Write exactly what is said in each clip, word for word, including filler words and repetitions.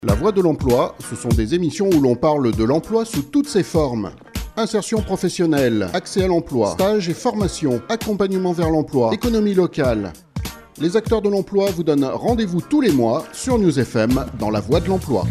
La Voix de l'Emploi, ce sont des émissions où l'on parle de l'emploi sous toutes ses formes. Insertion professionnelle, accès à l'emploi, stage et formation, accompagnement vers l'emploi, économie locale. Les acteurs de l'emploi vous donnent rendez-vous tous les mois sur News F M dans La Voix de l'Emploi.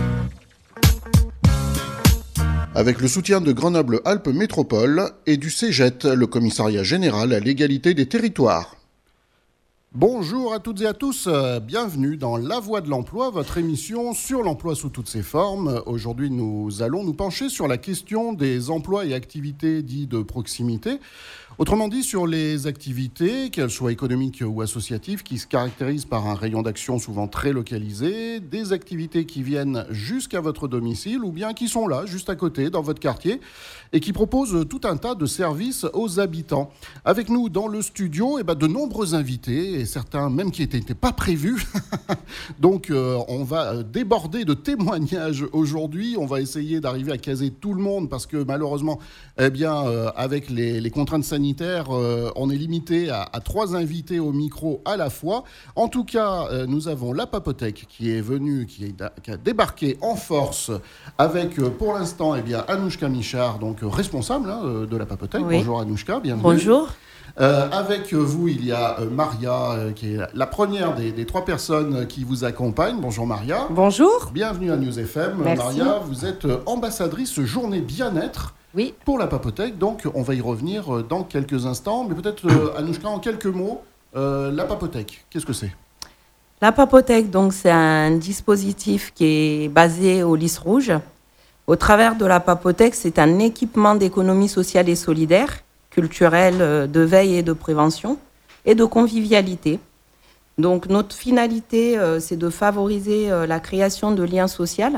Avec le soutien de Grenoble-Alpes Métropole et du CEGET, le Commissariat Général à l'Égalité des Territoires. Bonjour à toutes et à tous, bienvenue dans La Voix de l'Emploi, votre émission sur l'emploi sous toutes ses formes. Aujourd'hui, nous allons nous pencher sur la question des emplois et activités dits de proximité. Autrement dit, sur les activités, qu'elles soient économiques ou associatives, qui se caractérisent par un rayon d'action souvent très localisé, des activités qui viennent jusqu'à votre domicile ou bien qui sont là, juste à côté, dans votre quartier, et qui proposent tout un tas de services aux habitants. Avec nous dans le studio, eh ben, de nombreux invités, et certains même qui n'étaient pas prévus. Donc, euh, on va déborder de témoignages aujourd'hui. On va essayer d'arriver à caser tout le monde parce que malheureusement, eh bien, euh, avec les, les contraintes sanitaires, Euh, on est limité à, à trois invités au micro à la fois. En tout cas, euh, nous avons la Papothèque qui est venue, qui, est, qui a débarqué en force avec, euh, pour l'instant, eh bien, Anouchka Michard, donc euh, responsable hein, de la Papothèque. Oui. Bonjour Anouchka, bienvenue. Bonjour. Euh, avec vous, il y a euh, Maria, euh, qui est la première des, des trois personnes qui vous accompagnent. Bonjour Maria. Bonjour. Bienvenue à News F M. Merci. Maria, vous êtes euh, ambassadrice journée bien-être. Oui. Pour la Papothèque, donc on va y revenir dans quelques instants, mais peut-être euh, Anouchka en quelques mots, euh, la Papothèque, qu'est-ce que c'est ? La Papothèque, donc, c'est un dispositif qui est basé au Lys Rouge. Au travers de la Papothèque, c'est un équipement d'économie sociale et solidaire, culturelle, de veille et de prévention, et de convivialité. Donc notre finalité, euh, c'est de favoriser euh, la création de liens sociaux,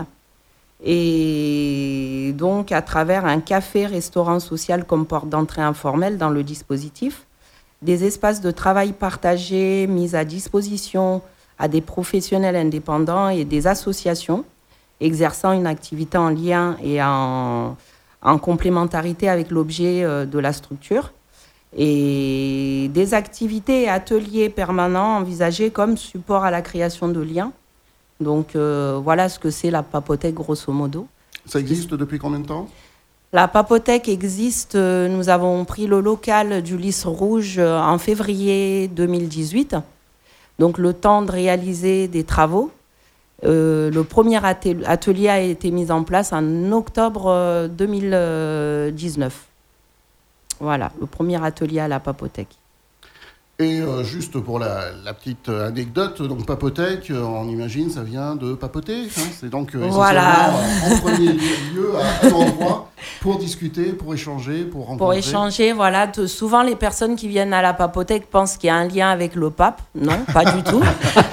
et donc à travers un café-restaurant social comme porte d'entrée informelle dans le dispositif, des espaces de travail partagés mis à disposition à des professionnels indépendants et des associations exerçant une activité en lien et en, en complémentarité avec l'objet de la structure, et des activités et ateliers permanents envisagés comme support à la création de liens. Donc euh, voilà ce que c'est la Papothèque grosso modo. Ça existe depuis combien de temps ? La Papothèque existe, euh, nous avons pris le local du Lys Rouge euh, en février deux mille dix-huit. Donc le temps de réaliser des travaux. Euh, le premier atel- atelier a été mis en place en octobre euh, deux mille dix-neuf. Voilà, le premier atelier à la Papothèque. Et euh, juste pour la, la petite anecdote, donc Papothèque, euh, on imagine, ça vient de papoter. Hein, c'est donc euh, Voilà. essentiellement euh, en premier lieu à un endroit pour discuter, pour échanger, pour rencontrer. Pour échanger, voilà. T- souvent, les personnes qui viennent à la Papothèque pensent qu'il y a un lien avec le pape. Non, pas du tout.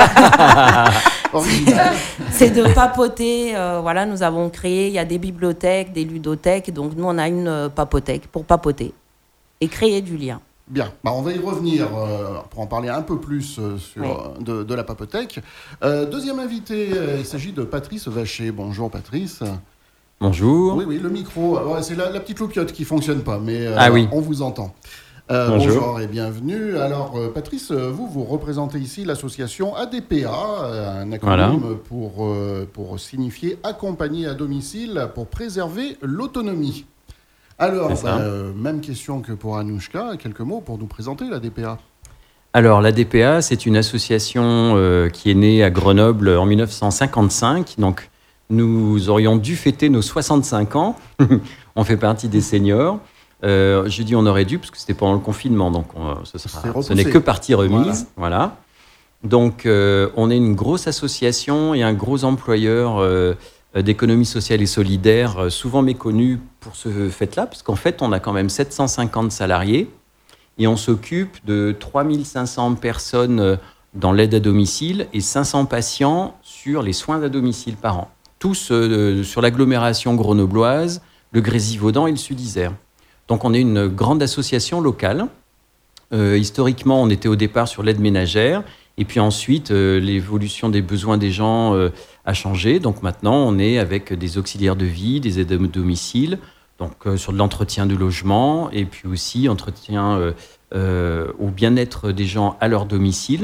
C'est de papoter. Euh, voilà, nous avons créé, il y a des bibliothèques, des ludothèques. Donc, nous, on a une euh, Papothèque pour papoter et créer du lien. Bien, bah on va y revenir euh, pour en parler un peu plus euh, sur, Oui. euh, de, de la Papothèque. Euh, deuxième invité, euh, il s'agit de Patrice Vacher. Bonjour Patrice. Bonjour. Oui, oui, le micro, euh, ouais, c'est la, la petite loupiote qui ne fonctionne pas, mais euh, Ah oui. on vous entend. Euh, Bonjour. bonjour et bienvenue. Alors euh, Patrice, euh, vous, vous représentez ici l'association A D P A, euh, un acronyme Voilà. pour, euh, pour signifier accompagner à domicile pour préserver l'autonomie. Alors, C'est ça. bah, euh, même question que pour Anouchka, quelques mots pour nous présenter l'A D P A. Alors, l'A D P A, c'est une association euh, qui est née à Grenoble en dix-neuf cent cinquante-cinq. Donc, nous aurions dû fêter nos soixante-cinq ans. On fait partie des seniors. Euh, je dis on aurait dû parce que c'était pendant le confinement. Donc, on, ce, sera, C'est ce n'est repoussé. que partie remise. Voilà. Donc, euh, on est une grosse association et un gros employeur euh, d'économie sociale et solidaire, euh, souvent méconnu pour ce fait-là, parce qu'en fait, on a quand même sept cent cinquante salariés et on s'occupe de trois mille cinq cents personnes euh, dans l'aide à domicile et cinq cents patients sur les soins à domicile par an. Tous euh, sur l'agglomération grenobloise, le Grésivaudan et le Sud-Isère. Donc, on est une grande association locale. Euh, historiquement, on était au départ sur l'aide ménagère. Et puis ensuite, euh, l'évolution des besoins des gens euh, a changé. Donc maintenant, on est avec des auxiliaires de vie, des aides à domicile, donc euh, sur de l'entretien de logement, et puis aussi entretien euh, euh, au bien-être des gens à leur domicile.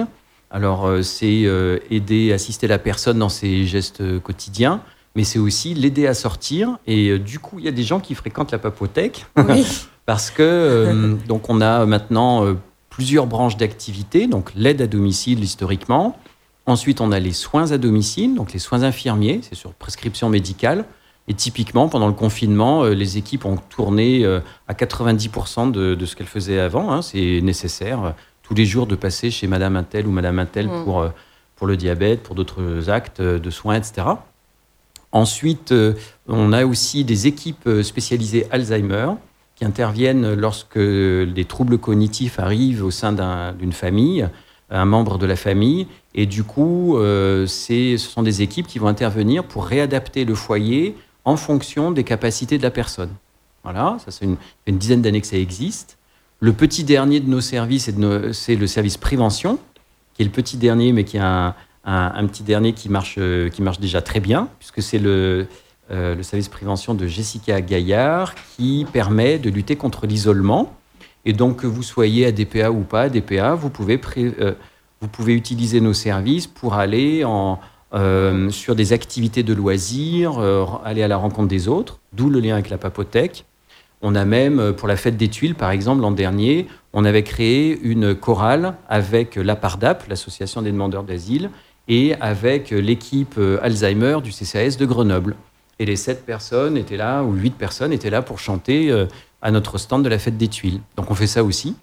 Alors, euh, c'est euh, aider, assister la personne dans ses gestes euh, quotidiens, mais c'est aussi l'aider à sortir. Et euh, du coup, il y a des gens qui fréquentent la papothèque, oui. parce que euh, donc on a maintenant euh, plusieurs branches d'activité, donc l'aide à domicile historiquement. Ensuite, on a les soins à domicile, donc les soins infirmiers, c'est sur prescription médicale. Et typiquement, pendant le confinement, euh, les équipes ont tourné euh, à quatre-vingt-dix pour cent de, de ce qu'elles faisaient avant. Hein. C'est nécessaire euh, tous les jours de passer chez Madame Untel ou Madame Untel mmh. pour, euh, pour le diabète, pour d'autres actes euh, de soins, et cetera. Ensuite, euh, on a aussi des équipes spécialisées Alzheimer qui interviennent lorsque des troubles cognitifs arrivent au sein d'un, d'une famille, un membre de la famille. Et du coup, euh, c'est, ce sont des équipes qui vont intervenir pour réadapter le foyer en fonction des capacités de la personne. Voilà, ça c'est une, une dizaine d'années que ça existe. Le petit dernier de nos services, c'est, de nos, c'est le service prévention, qui est le petit dernier, mais qui est un, un, un petit dernier qui marche, euh, qui marche déjà très bien, puisque c'est le, euh, le service prévention de Jessica Gaillard, qui permet de lutter contre l'isolement. Et donc, que vous soyez à D P A ou pas à D P A, vous pouvez, pré, euh, vous pouvez utiliser nos services pour aller en... Euh, sur des activités de loisirs, euh, aller à la rencontre des autres, d'où le lien avec la papothèque. On a même, pour la fête des Tuiles, par exemple, l'an dernier, on avait créé une chorale avec l'APARDAP, l'Association des demandeurs d'asile, et avec l'équipe Alzheimer du C C A S de Grenoble. Et les sept personnes étaient là, ou huit personnes étaient là pour chanter euh, à notre stand de la fête des Tuiles. Donc on fait ça aussi.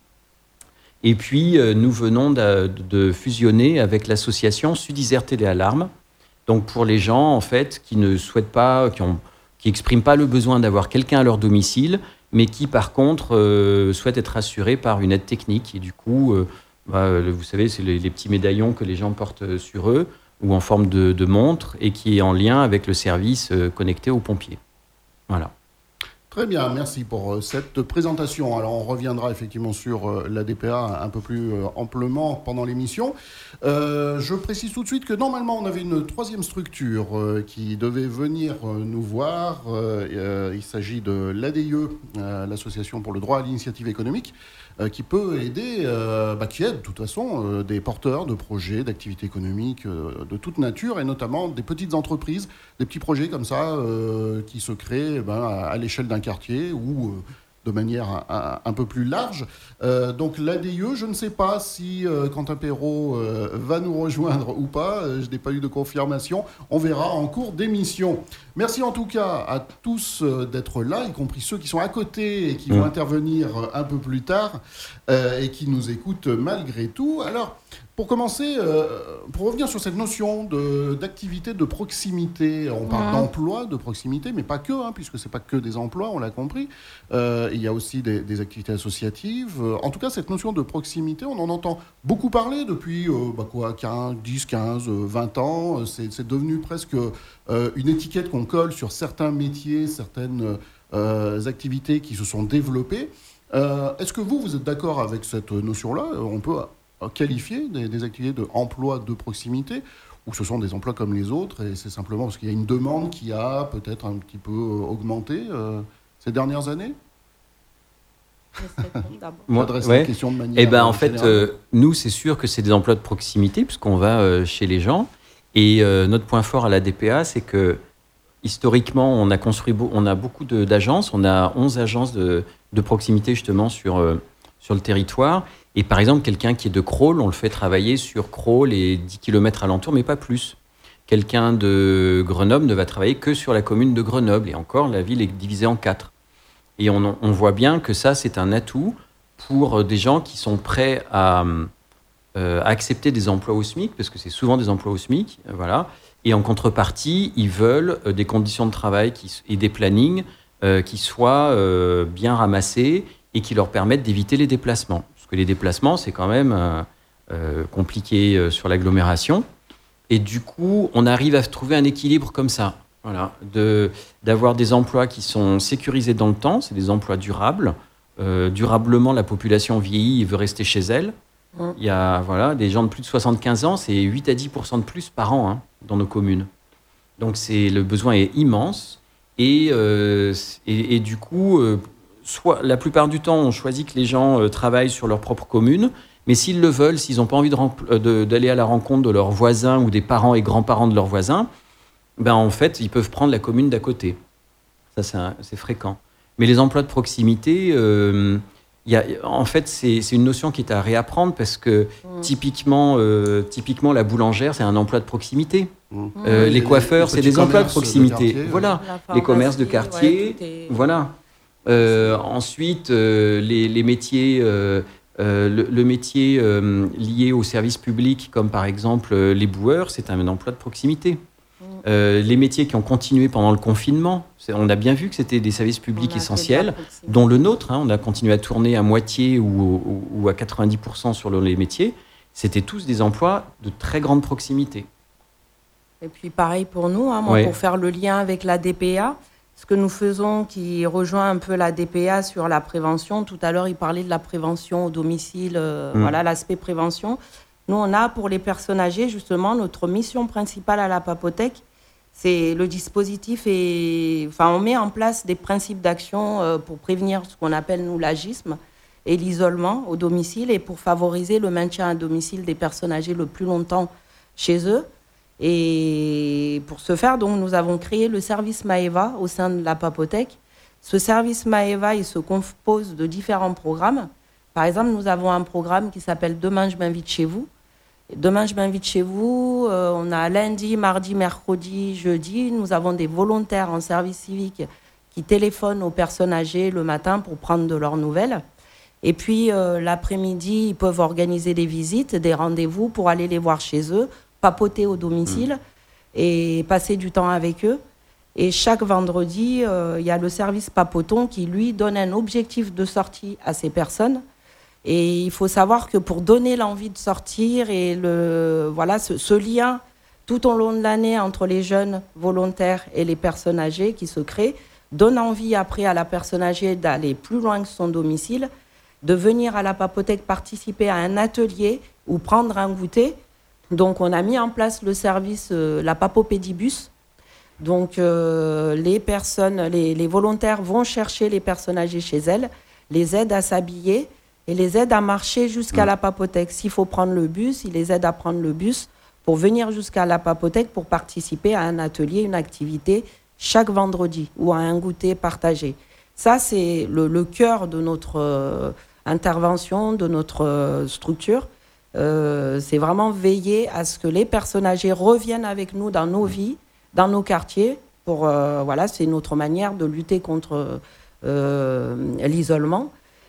Et puis, euh, nous venons de, de fusionner avec l'association Sud-Isère Téléalarme. Donc, pour les gens, en fait, qui ne souhaitent pas, qui ont, qui n'expriment pas le besoin d'avoir quelqu'un à leur domicile, mais qui, par contre, euh, souhaitent être assurés par une aide technique. Et du coup, euh, bah, vous savez, c'est les, les petits médaillons que les gens portent sur eux, ou en forme de, de montre, et qui est en lien avec le service euh, connecté aux pompiers. Voilà. Très bien, merci pour cette présentation. Alors, on reviendra effectivement sur l'A D P A un peu plus amplement pendant l'émission. Euh, je précise tout de suite que normalement, on avait une troisième structure euh, qui devait venir euh, nous voir. Euh, il s'agit de l'A D I E, euh, l'Association pour le droit à l'initiative économique, euh, qui peut aider, euh, bah, qui aide de toute façon euh, des porteurs de projets, d'activités économiques euh, de toute nature, et notamment des petites entreprises, des petits projets comme ça euh, qui se créent eh ben, à, à l'échelle d'un quartier ou euh, de manière un, un, un peu plus large. Euh, donc l'A D I E, je ne sais pas si euh, Quentin Perrault euh, va nous rejoindre ou pas. Euh, je n'ai pas eu de confirmation. On verra en cours d'émission. Merci en tout cas à tous euh, d'être là, y compris ceux qui sont à côté et qui mmh. vont intervenir un peu plus tard euh, et qui nous écoutent malgré tout. Alors, pour commencer, euh, pour revenir sur cette notion de, d'activité de proximité, on parle mmh. d'emploi de proximité, mais pas que, hein, puisque ce n'est pas que des emplois, on l'a compris. Euh, il y a aussi des, des activités associatives. En tout cas, cette notion de proximité, on en entend beaucoup parler depuis euh, bah quoi, quinze, dix, quinze, vingt ans. C'est, c'est devenu presque euh, une étiquette qu'on colle sur certains métiers, certaines euh, activités qui se sont développées. Euh, est-ce que vous, vous êtes d'accord avec cette notion-là ? On peut qualifier des, des activités d'emploi de proximité, ou ce sont des emplois comme les autres, et c'est simplement parce qu'il y a une demande qui a peut-être un petit peu augmenté euh, ces dernières années ? Moi, j'adresse ouais. la question de manière eh ben, en fait, euh, nous, c'est sûr que c'est des emplois de proximité, puisqu'on va euh, chez les gens. Et euh, notre point fort à l'A D P A, c'est que historiquement, on a construit, beau, on a beaucoup de, d'agences. On a onze agences de, de proximité, justement, sur, euh, sur le territoire. Et par exemple, quelqu'un qui est de Crolles, on le fait travailler sur Crolles et dix kilomètres alentour, mais pas plus. Quelqu'un de Grenoble ne va travailler que sur la commune de Grenoble. Et encore, la ville est divisée en quatre. Et on, on voit bien que ça, c'est un atout pour des gens qui sont prêts à, euh, à accepter des emplois au SMIC, parce que c'est souvent des emplois au SMIC, voilà. Et en contrepartie, ils veulent euh, des conditions de travail qui, et des plannings euh, qui soient euh, bien ramassés et qui leur permettent d'éviter les déplacements. Parce que les déplacements, c'est quand même euh, euh, compliqué euh, sur l'agglomération. Et du coup, on arrive à trouver un équilibre comme ça. Voilà, de, d'avoir des emplois qui sont sécurisés dans le temps, c'est des emplois durables. Euh, durablement, la population vieillit et veut rester chez elle. Mmh. Il y a voilà, des gens de plus de soixante-quinze ans, c'est huit à dix pour cent de plus par an hein, dans nos communes. Donc c'est, le besoin est immense. Et, euh, et, et du coup, euh, soit, la plupart du temps, on choisit que les gens euh, travaillent sur leur propre commune, mais s'ils le veulent, s'ils n'ont pas envie de rempl- de, d'aller à la rencontre de leurs voisins ou des parents et grands-parents de leurs voisins, ben, en fait, ils peuvent prendre la commune d'à côté. Ça, c'est, un, c'est fréquent. Mais les emplois de proximité, euh, y a, en fait, c'est, c'est une notion qui est à réapprendre parce que mmh. typiquement, euh, typiquement, la boulangère, c'est un emploi de proximité. Mmh. Euh, les, les coiffeurs, les c'est des emplois de proximité. De quartier, voilà, les commerces de quartier. Ouais, est... Voilà. Euh, ensuite, euh, les, les métiers, euh, euh, le, le métier euh, lié au service public, comme par exemple euh, les boueurs, c'est un emploi de proximité. Euh, les métiers qui ont continué pendant le confinement, on a bien vu que c'était des services publics essentiels, dont le nôtre, hein, on a continué à tourner à moitié ou, ou, ou à quatre-vingt-dix pour cent sur les métiers, c'était tous des emplois de très grande proximité. Et puis pareil pour nous, hein, moi, ouais. pour faire le lien avec la D P A, ce que nous faisons qui rejoint un peu la D P A sur la prévention, tout à l'heure il parlait de la prévention au domicile, euh, mmh. voilà l'aspect prévention. Nous on a pour les personnes âgées justement notre mission principale à la Papothèque, c'est le dispositif et enfin on met en place des principes d'action euh, pour prévenir ce qu'on appelle nous l'agisme et l'isolement au domicile et pour favoriser le maintien à domicile des personnes âgées le plus longtemps chez eux. Et pour ce faire, donc, nous avons créé le service Maeva au sein de la Papothèque. Ce service Maeva, il se compose de différents programmes. Par exemple, nous avons un programme qui s'appelle « Demain, je m'invite chez vous ». Demain, je m'invite chez vous. Euh, on a lundi, mardi, mercredi, jeudi. Nous avons des volontaires en service civique qui téléphonent aux personnes âgées le matin pour prendre de leurs nouvelles. Et puis, euh, l'après-midi, ils peuvent organiser des visites, des rendez-vous pour aller les voir chez eux, papoter au domicile mmh. et passer du temps avec eux. Et chaque vendredi, il euh, y a le service Papoton qui, lui, donne un objectif de sortie à ces personnes. Et il faut savoir que pour donner l'envie de sortir et le, voilà, ce, ce lien tout au long de l'année entre les jeunes volontaires et les personnes âgées qui se créent, donne envie après à la personne âgée d'aller plus loin que son domicile, de venir à la Papothèque participer à un atelier ou prendre un goûter. Donc, on a mis en place le service, euh, la Papopédibus. Donc, euh, les personnes, les, les volontaires vont chercher les personnes âgées chez elles, les aident à s'habiller et les aident à marcher jusqu'à mmh. la Papothèque. S'il faut prendre le bus, ils les aident à prendre le bus pour venir jusqu'à la Papothèque pour participer à un atelier, une activité chaque vendredi ou à un goûter partagé. Ça, c'est le, le cœur de notre euh, intervention, de notre euh, structure. Euh, c'est vraiment veiller à ce que les personnes âgées reviennent avec nous dans nos vies, dans nos quartiers. Pour, euh, voilà, c'est notre manière de lutter contre euh, l'isolement.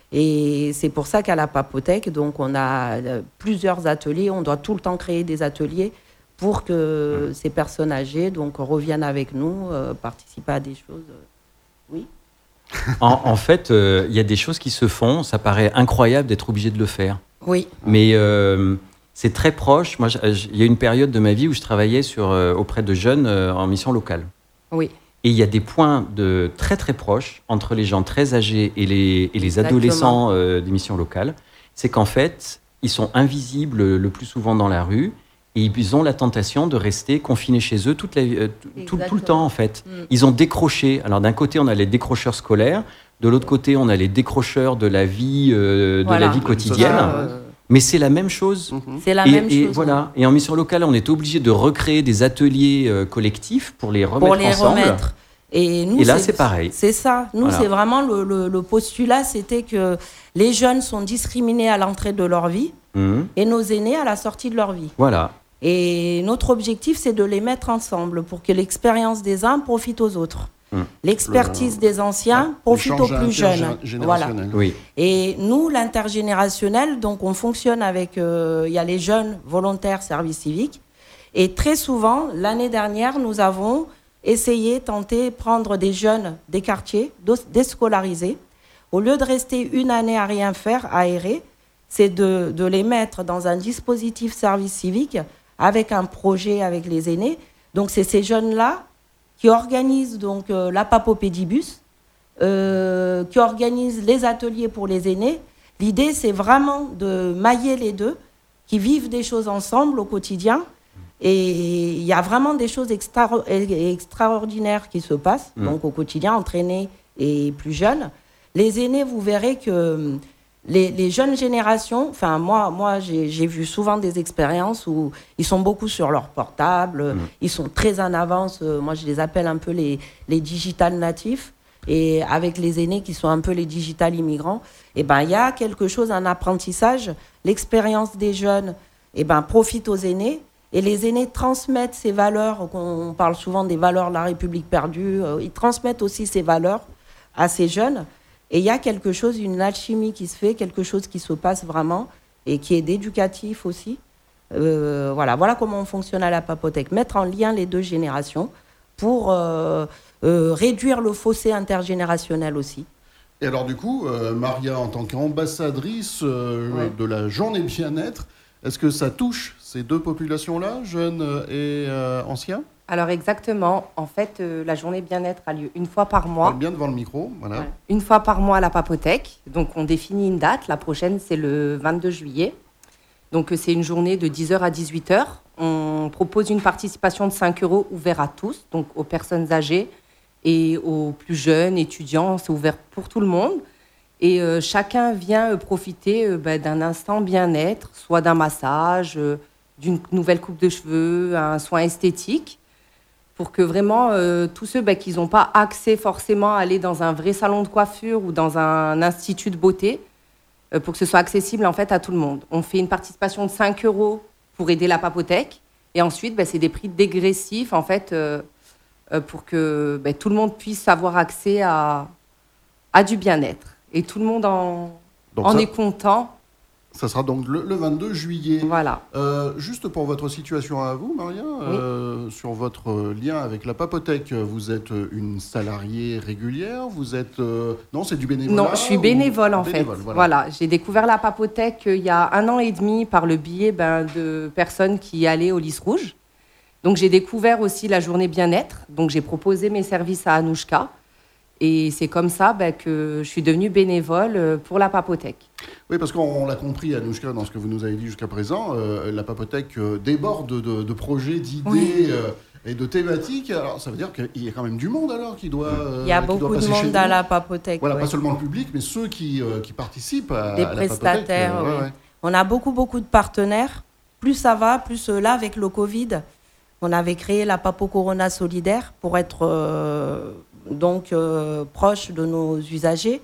Et c'est pour ça qu'à la Papothèque, donc, on a plusieurs ateliers. On doit tout le temps créer des ateliers pour que ces personnes âgées donc, reviennent avec nous, euh, participer à des choses. Oui. En, en fait, il euh, y a des choses qui se font. Ça paraît incroyable d'être obligé de le faire. Oui. Mais euh, c'est très proche. Moi, il y a une période de ma vie où je travaillais sur, euh, auprès de jeunes euh, en mission locale. Oui. Et il y a des points de très très proches entre les gens très âgés et les, et les adolescents euh, des missions locales. C'est qu'en fait, ils sont invisibles le plus souvent dans la rue et ils ont la tentation de rester confinés chez eux toute la, euh, tout, tout le temps en fait. Mm. Ils ont décroché. Alors d'un côté, on a les décrocheurs scolaires. De l'autre côté, on a les décrocheurs de la vie, euh, de voilà. la vie quotidienne. Euh... Mais c'est la même chose. Mm-hmm. C'est la et, même et chose. Voilà. Et en mission locale, on est obligé de recréer des ateliers euh, collectifs pour les remettre pour les ensemble. Remettre. Et, nous, et là, c'est, c'est pareil. C'est ça. Nous, voilà. c'est vraiment le, le, le postulat, c'était que les jeunes sont discriminés à l'entrée de leur vie mmh. et nos aînés à la sortie de leur vie. Voilà. Et notre objectif, c'est de les mettre ensemble pour que l'expérience des uns profite aux autres. Mmh. L'expertise le... des anciens ouais. profite aux plus jeunes. Voilà. Oui. Et nous, l'intergénérationnel, donc on fonctionne avec, euh, il y a les jeunes volontaires service civique. Et très souvent, l'année dernière, nous avons essayé, tenté, prendre des jeunes des quartiers, déscolarisés. Au lieu de rester une année à rien faire, à errer, c'est de, de les mettre dans un dispositif service civique avec un projet avec les aînés. Donc, c'est ces jeunes-là qui organisent donc, euh, la Papopédibus, euh, qui organisent les ateliers pour les aînés. L'idée, c'est vraiment de mailler les deux, qui vivent des choses ensemble au quotidien. Et il y a vraiment des choses extra- extraordinaires qui se passent, mmh. donc au quotidien, entre aînés et plus jeunes. Les aînés, vous verrez que les, les jeunes générations, enfin moi, moi j'ai, j'ai vu souvent des expériences où ils sont beaucoup sur leur portable, mmh. ils sont très en avance. Euh, moi, je les appelle un peu les, les digital natifs. Et avec les aînés qui sont un peu les digital immigrants, eh ben, il y a quelque chose, un apprentissage. L'expérience des jeunes eh ben, profite aux aînés. Et les aînés transmettent ces valeurs, on parle souvent des valeurs de la République perdue, euh, ils transmettent aussi ces valeurs à ces jeunes. Et il y a quelque chose, une alchimie qui se fait, quelque chose qui se passe vraiment et qui est éducatif aussi. Euh, voilà, voilà comment on fonctionne à la Papotec. Mettre en lien les deux générations pour euh, euh, réduire le fossé intergénérationnel aussi. Et alors du coup, euh, Maria, en tant qu'ambassadrice euh, ouais. de la journée bien-être, est-ce que ça touche ces deux populations-là, jeunes et euh, anciens ? Alors exactement. En fait, euh, la journée bien-être a lieu une fois par mois. Parle bien devant le micro, voilà. Ouais. Une fois par mois à la Papotec. Donc on définit une date. La prochaine, c'est le vingt-deux juillet. Donc c'est une journée de dix heures à dix-huit heures. On propose une participation de cinq euros ouvert à tous, donc aux personnes âgées et aux plus jeunes, étudiants. C'est ouvert pour tout le monde. Et euh, chacun vient euh, profiter euh, bah, d'un instant bien-être, soit d'un massage, euh, d'une nouvelle coupe de cheveux, un soin esthétique, pour que vraiment euh, tous ceux bah, qui n'ont pas accès forcément à aller dans un vrai salon de coiffure ou dans un institut de beauté, euh, pour que ce soit accessible en fait à tout le monde. On fait une participation de cinq euros pour aider la Papotec, et ensuite bah, c'est des prix dégressifs en fait euh, euh, pour que bah, tout le monde puisse avoir accès à, à du bien-être. Et tout le monde en, en ça, est content. Ça sera donc le, le vingt-deux juillet. Voilà. Euh, juste pour votre situation à vous, Maria, oui. euh, sur votre lien avec la Papotec, vous êtes une salariée régulière, vous êtes... Euh, non, c'est du bénévolat. Non, je suis bénévole en bénévole, fait. Voilà. voilà. J'ai découvert la Papotec il y a un an et demi par le biais ben, de personnes qui allaient au Lys Rouge. Donc j'ai découvert aussi la journée bien-être. Donc j'ai proposé mes services à Anouchka. Et c'est comme ça bah, que je suis devenue bénévole pour la Papotec. Oui, parce qu'on l'a compris, Anouchka, dans ce que vous nous avez dit jusqu'à présent, euh, la Papotec euh, déborde de, de projets, d'idées oui. euh, et de thématiques. Alors, ça veut dire qu'il y a quand même du monde alors qui doit euh, Il y a beaucoup de monde à la Papotec. Voilà, ouais. Pas seulement le public, mais ceux qui, euh, qui participent à, Des à la Papotec. Des prestataires, euh, oui. ouais, ouais. On a beaucoup, beaucoup de partenaires. Plus ça va, plus euh, là, avec le Covid, on avait créé la Papo Corona Solidaire pour être... Euh, donc euh, proche de nos usagers,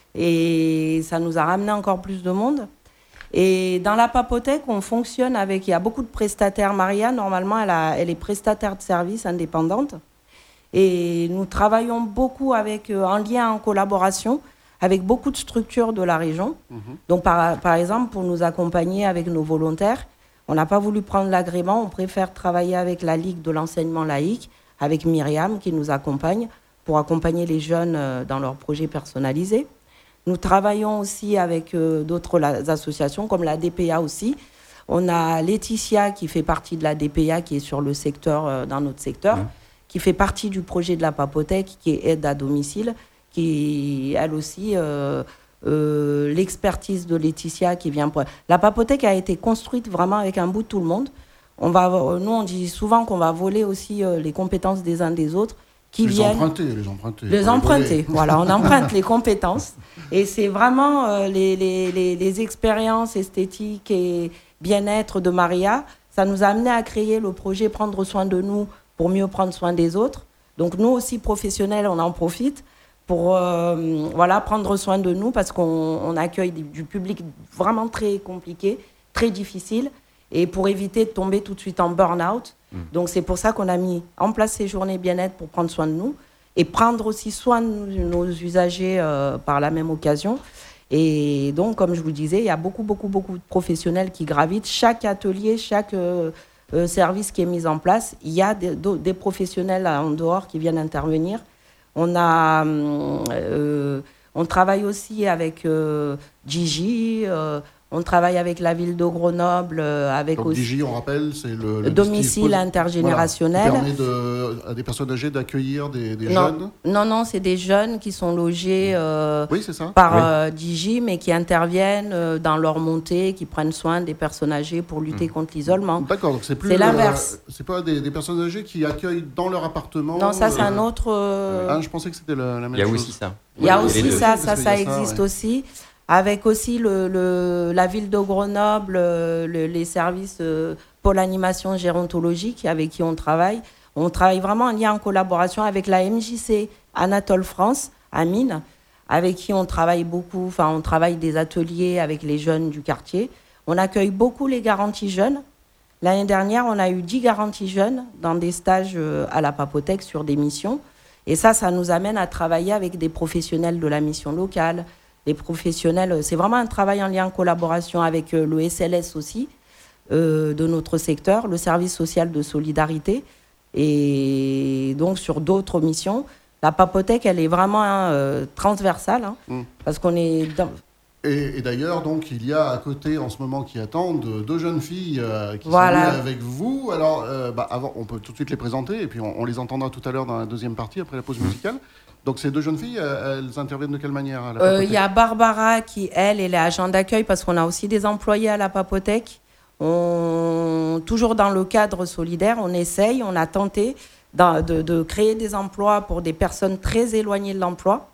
et ça nous a ramené encore plus de monde. Et dans la Papotec, on fonctionne avec, il y a beaucoup de prestataires. Maria, normalement, elle, a, elle est prestataire de services indépendante, et nous travaillons beaucoup avec, euh, en lien, en collaboration, avec beaucoup de structures de la région. Mmh. Donc par, par exemple, pour nous accompagner avec nos volontaires, on n'a pas voulu prendre l'agrément, on préfère travailler avec la Ligue de l'enseignement laïque, avec Myriam qui nous accompagne, pour accompagner les jeunes dans leurs projets personnalisés. Nous travaillons aussi avec euh, d'autres la, associations, comme la D P A aussi. On a Laetitia qui fait partie de la D P A, qui est sur le secteur, euh, dans notre secteur, mmh. qui fait partie du projet de la Papotec, qui est aide à domicile, qui, elle aussi, euh, euh, l'expertise de Laetitia qui vient... Pour... La Papotec a été construite vraiment avec un bout de tout le monde. On va, nous, on dit souvent qu'on va voler aussi euh, les compétences des uns des autres, qui les viennent... Emprunter, les emprunter. Les emprunter, voilà, on emprunte les compétences. Et c'est vraiment euh, les, les, les, les expériences esthétiques et bien-être de Maria. Ça nous a amené à créer le projet Prendre soin de nous pour mieux prendre soin des autres. Donc nous aussi, professionnels, on en profite pour euh, voilà, prendre soin de nous, parce qu'on on accueille du, du public vraiment très compliqué, très difficile, et pour éviter de tomber tout de suite en burn-out. Mmh. Donc c'est pour ça qu'on a mis en place ces journées bien-être pour prendre soin de nous et prendre aussi soin de nos usagers euh, par la même occasion. Et donc, comme je vous disais, il y a beaucoup, beaucoup, beaucoup de professionnels qui gravitent. Chaque atelier, chaque euh, euh, service qui est mis en place, il y a des, des professionnels en dehors qui viennent intervenir. On a... Euh, on travaille aussi avec euh, Gigi, euh, On travaille avec la ville de Grenoble, euh, avec Donc, aussi... D J, on rappelle, c'est le, le domicile intergénérationnel. Voilà, qui permet de, à des personnes âgées d'accueillir des, des non, jeunes. Non, non, c'est des jeunes qui sont logés euh, oui, c'est ça. par oui. euh, D J, mais qui interviennent euh, dans leur montée, qui prennent soin des personnes âgées pour lutter mmh. contre l'isolement. D'accord, donc c'est plus... C'est l'inverse. Euh, c'est pas des, des personnes âgées qui accueillent dans leur appartement. Non, ça c'est euh... un autre... Euh... Ah, je pensais que c'était la, la même chose. Il y a aussi ça. Il y a oui, aussi ça, ça, ça existe ça, ouais. aussi. Avec aussi le, le, la ville de Grenoble, le, les services euh, pôle animation gérontologique avec qui on travaille. On travaille vraiment en lien, en collaboration avec la M J C Anatole France, à Mines, avec qui on travaille beaucoup. Enfin, on travaille des ateliers avec les jeunes du quartier. On accueille beaucoup les garanties jeunes. L'année dernière, on a eu dix garanties jeunes dans des stages à la Papotec sur des missions. Et ça, ça nous amène à travailler avec des professionnels de la mission locale, des professionnels. C'est vraiment un travail en lien, en collaboration avec le S L S aussi, euh, de notre secteur, le service social de solidarité. Et donc, sur d'autres missions, la Papotec, elle est vraiment euh, transversale, hein, mmh. parce qu'on est... Dans... Et, et d'ailleurs, donc, il y a à côté, en ce moment, qui attendent deux jeunes filles euh, qui voilà. sont venues avec vous. Alors, euh, bah, avant, on peut tout de suite les présenter, et puis on, on les entendra tout à l'heure dans la deuxième partie, après la pause musicale. Donc, ces deux jeunes filles, elles interviennent de quelle manière à la Papotec ? Il euh, y a Barbara qui, elle, elle est agent d'accueil, parce qu'on a aussi des employés à la Papotec. On... Toujours dans le cadre solidaire, on essaye, on a tenté de, de, de créer des emplois pour des personnes très éloignées de l'emploi.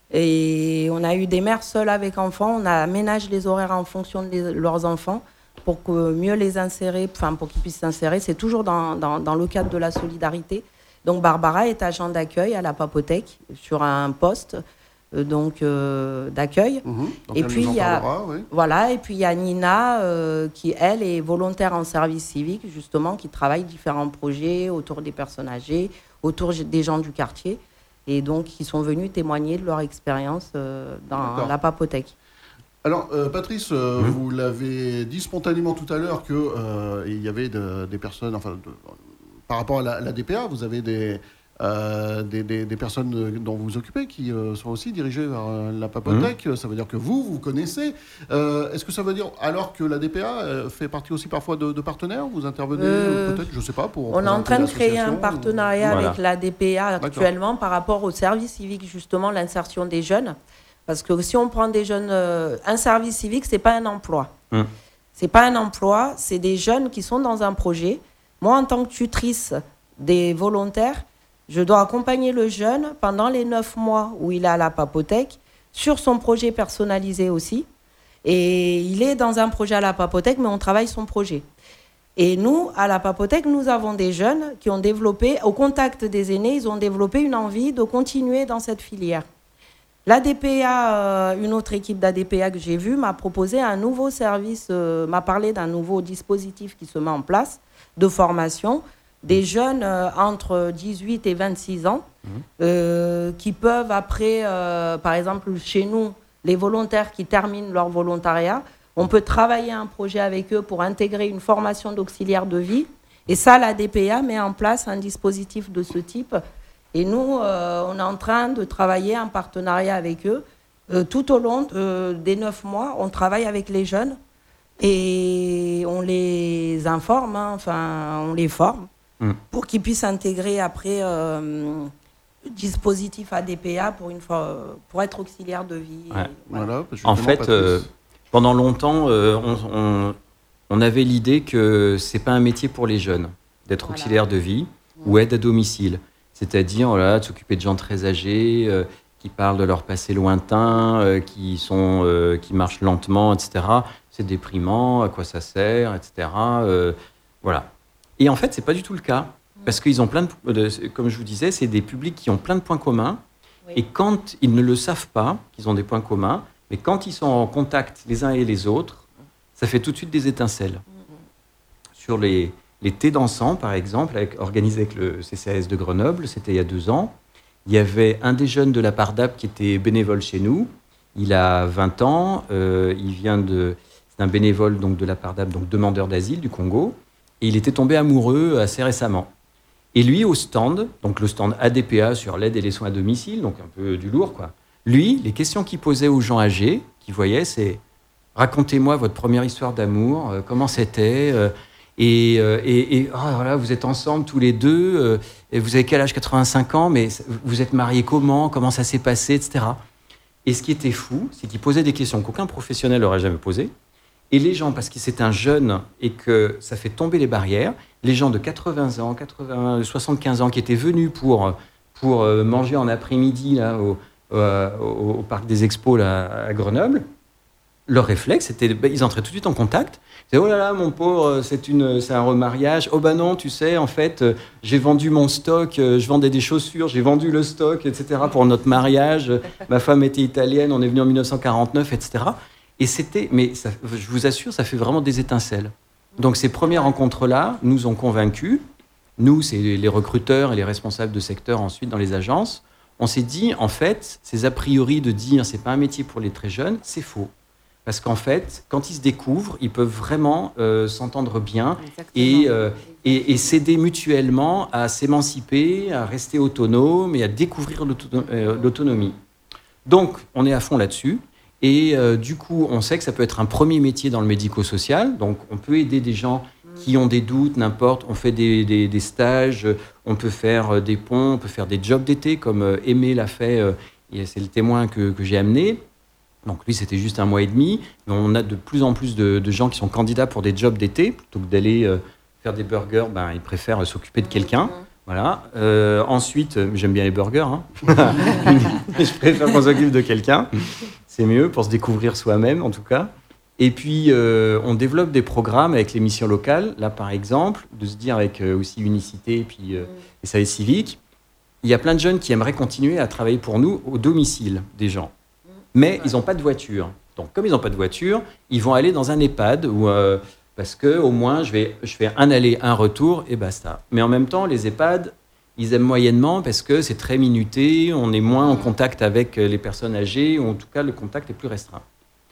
Et on a eu des mères seules avec enfants, on a aménagé les horaires en fonction de les, leurs enfants pour que mieux les insérer, enfin pour qu'ils puissent s'insérer. C'est toujours dans, dans, dans le cadre de la solidarité. Donc Barbara est agent d'accueil à la Papotec sur un poste euh, donc euh, d'accueil. Mmh, et puis il y a oui. voilà et puis il y a Nina euh, qui elle est volontaire en service civique justement, qui travaille différents projets autour des personnes âgées, autour des gens du quartier. Et donc, qui sont venus témoigner de leur expérience euh, dans D'accord. la Papotec. Alors, euh, Patrice, euh, mmh. vous l'avez dit spontanément tout à l'heure qu'il euh, y avait de, des personnes, enfin, de, par rapport à la, la D P A, vous avez des, euh, des, des, des personnes dont vous vous occupez qui euh, sont aussi dirigées vers euh, la Papotec. Mmh. Ça veut dire que vous, vous connaissez. Euh, est-ce que ça veut dire, alors que la D P A euh, fait partie aussi parfois de, de partenaires, vous intervenez euh, peut-être, je ne sais pas, pour... On est en train de créer un partenariat ou... avec voilà. la D P A actuellement D'accord. par rapport au service civique, justement, l'insertion des jeunes. Parce que si on prend des jeunes... Euh, un service civique, ce n'est pas un emploi. Mmh. Ce n'est pas un emploi, c'est des jeunes qui sont dans un projet. Moi, en tant que tutrice des volontaires, je dois accompagner le jeune pendant les neuf mois où il est à la Papotec, sur son projet personnalisé aussi. Et il est dans un projet à la Papotec, mais on travaille son projet. Et nous, à la Papotec, nous avons des jeunes qui ont développé, au contact des aînés, ils ont développé une envie de continuer dans cette filière. L'A D P A, euh, une autre équipe d'A D P A que j'ai vue, m'a proposé un nouveau service, euh, m'a parlé d'un nouveau dispositif qui se met en place de formation. Des jeunes euh, entre dix-huit et vingt-six ans mmh. euh, qui peuvent après, euh, par exemple chez nous, les volontaires qui terminent leur volontariat, on peut travailler un projet avec eux pour intégrer une formation d'auxiliaire de vie. Et ça, la D P A met en place un dispositif de ce type. Et nous, euh, on est en train de travailler en partenariat avec eux. Euh, tout au long euh, des neuf mois, on travaille avec les jeunes et on les informe, hein, enfin, on les forme. Pour qu'ils puissent intégrer après euh, le dispositif A D P A pour, une fois, pour être auxiliaire de vie. Ouais. Et, voilà. Voilà, en fait, euh, pendant longtemps, euh, on, on, on avait l'idée que ce n'est pas un métier pour les jeunes, d'être voilà. auxiliaire de vie mmh. ou aide à domicile. C'est-à-dire voilà, de s'occuper de gens très âgés, euh, qui parlent de leur passé lointain, euh, qui, sont, euh, qui marchent lentement, et cetera. C'est déprimant, à quoi ça sert, et cetera. Euh, voilà. Et en fait, ce n'est pas du tout le cas. Parce qu'ils ont plein de, de... Comme je vous disais, c'est des publics qui ont plein de points communs. Oui. Et quand ils ne le savent pas, qu'ils ont des points communs, mais quand ils sont en contact les uns et les autres, ça fait tout de suite des étincelles. Mm-hmm. Sur les, les thés dansants, par exemple, avec, organisés avec le C C A S de Grenoble, c'était il y a deux ans, il y avait un des jeunes de la Pardap qui était bénévole chez nous. Il a vingt ans, euh, il vient de... C'est un bénévole donc, de la Pardap, donc demandeur d'asile du Congo. Et il était tombé amoureux assez récemment. Et lui, au stand, donc le stand A D P A sur l'aide et les soins à domicile, donc un peu du lourd, quoi. Lui, les questions qu'il posait aux gens âgés, qu'il voyait, c'est Racontez-moi votre première histoire d'amour, euh, comment c'était euh, et, euh, et, et oh, voilà, vous êtes ensemble tous les deux, euh, et vous avez quel âge, quatre-vingt-cinq ans, mais vous êtes mariés comment, comment ça s'est passé, et cetera. Et ce qui était fou, c'est qu'il posait des questions qu'aucun professionnel n'aurait jamais posées. Et les gens, parce que c'est un jeune et que ça fait tomber les barrières, les gens de quatre-vingts ans, quatre-vingts, soixante-quinze ans qui étaient venus pour, pour manger en après-midi là, au, au, au Parc des Expos là, à Grenoble, leur réflexe, c'était, ben, ils entraient tout de suite en contact. Ils disaient, oh là là, mon pauvre, c'est, une, c'est un remariage. Oh bah non, tu sais, en fait, euh, j'ai vendu mon stock, euh, je vendais des chaussures, j'ai vendu le stock, et cetera pour notre mariage. Ma femme était italienne, on est venu en dix-neuf cent quarante-neuf, et cetera. Et c'était, mais ça, je vous assure, ça fait vraiment des étincelles. Donc ces premières rencontres-là nous ont convaincus. Nous, c'est les recruteurs et les responsables de secteur ensuite dans les agences. On s'est dit, en fait, ces a priori de dire c'est pas un métier pour les très jeunes, c'est faux. Parce qu'en fait, quand ils se découvrent, ils peuvent vraiment euh, s'entendre bien et, euh, et, et s'aider mutuellement à s'émanciper, à rester autonome et à découvrir l'autonom- euh, l'autonomie. Donc, on est à fond là-dessus. Et euh, du coup, on sait que ça peut être un premier métier dans le médico-social. Donc, on peut aider des gens qui ont des doutes, n'importe. On fait des, des, des stages, on peut faire des ponts, on peut faire des jobs d'été, comme euh, Aimé l'a fait, euh, et c'est le témoin que, que j'ai amené. Donc lui, c'était juste un mois et demi. Mais on a de plus en plus de, de gens qui sont candidats pour des jobs d'été. Plutôt que d'aller euh, faire des burgers, ben, ils préfèrent euh, s'occuper de quelqu'un. Voilà. Euh, ensuite, euh, j'aime bien les burgers. Hein. Je préfère qu'on s'occupe de quelqu'un. C'est mieux pour se découvrir soi-même, en tout cas. Et puis, euh, on développe des programmes avec les missions locales. Là, par exemple, de se dire avec euh, aussi Unicité et puis euh, les services civiques, il y a plein de jeunes qui aimeraient continuer à travailler pour nous au domicile des gens. Mais ils n'ont pas de voiture. Donc, comme ils n'ont pas de voiture, ils vont aller dans un EHPAD où, euh, parce qu'au moins, je vais, je fais un aller, un retour et basta. Mais en même temps, les EHPAD, ils aiment moyennement parce que c'est très minuté, on est moins en contact avec les personnes âgées, ou en tout cas, le contact est plus restreint.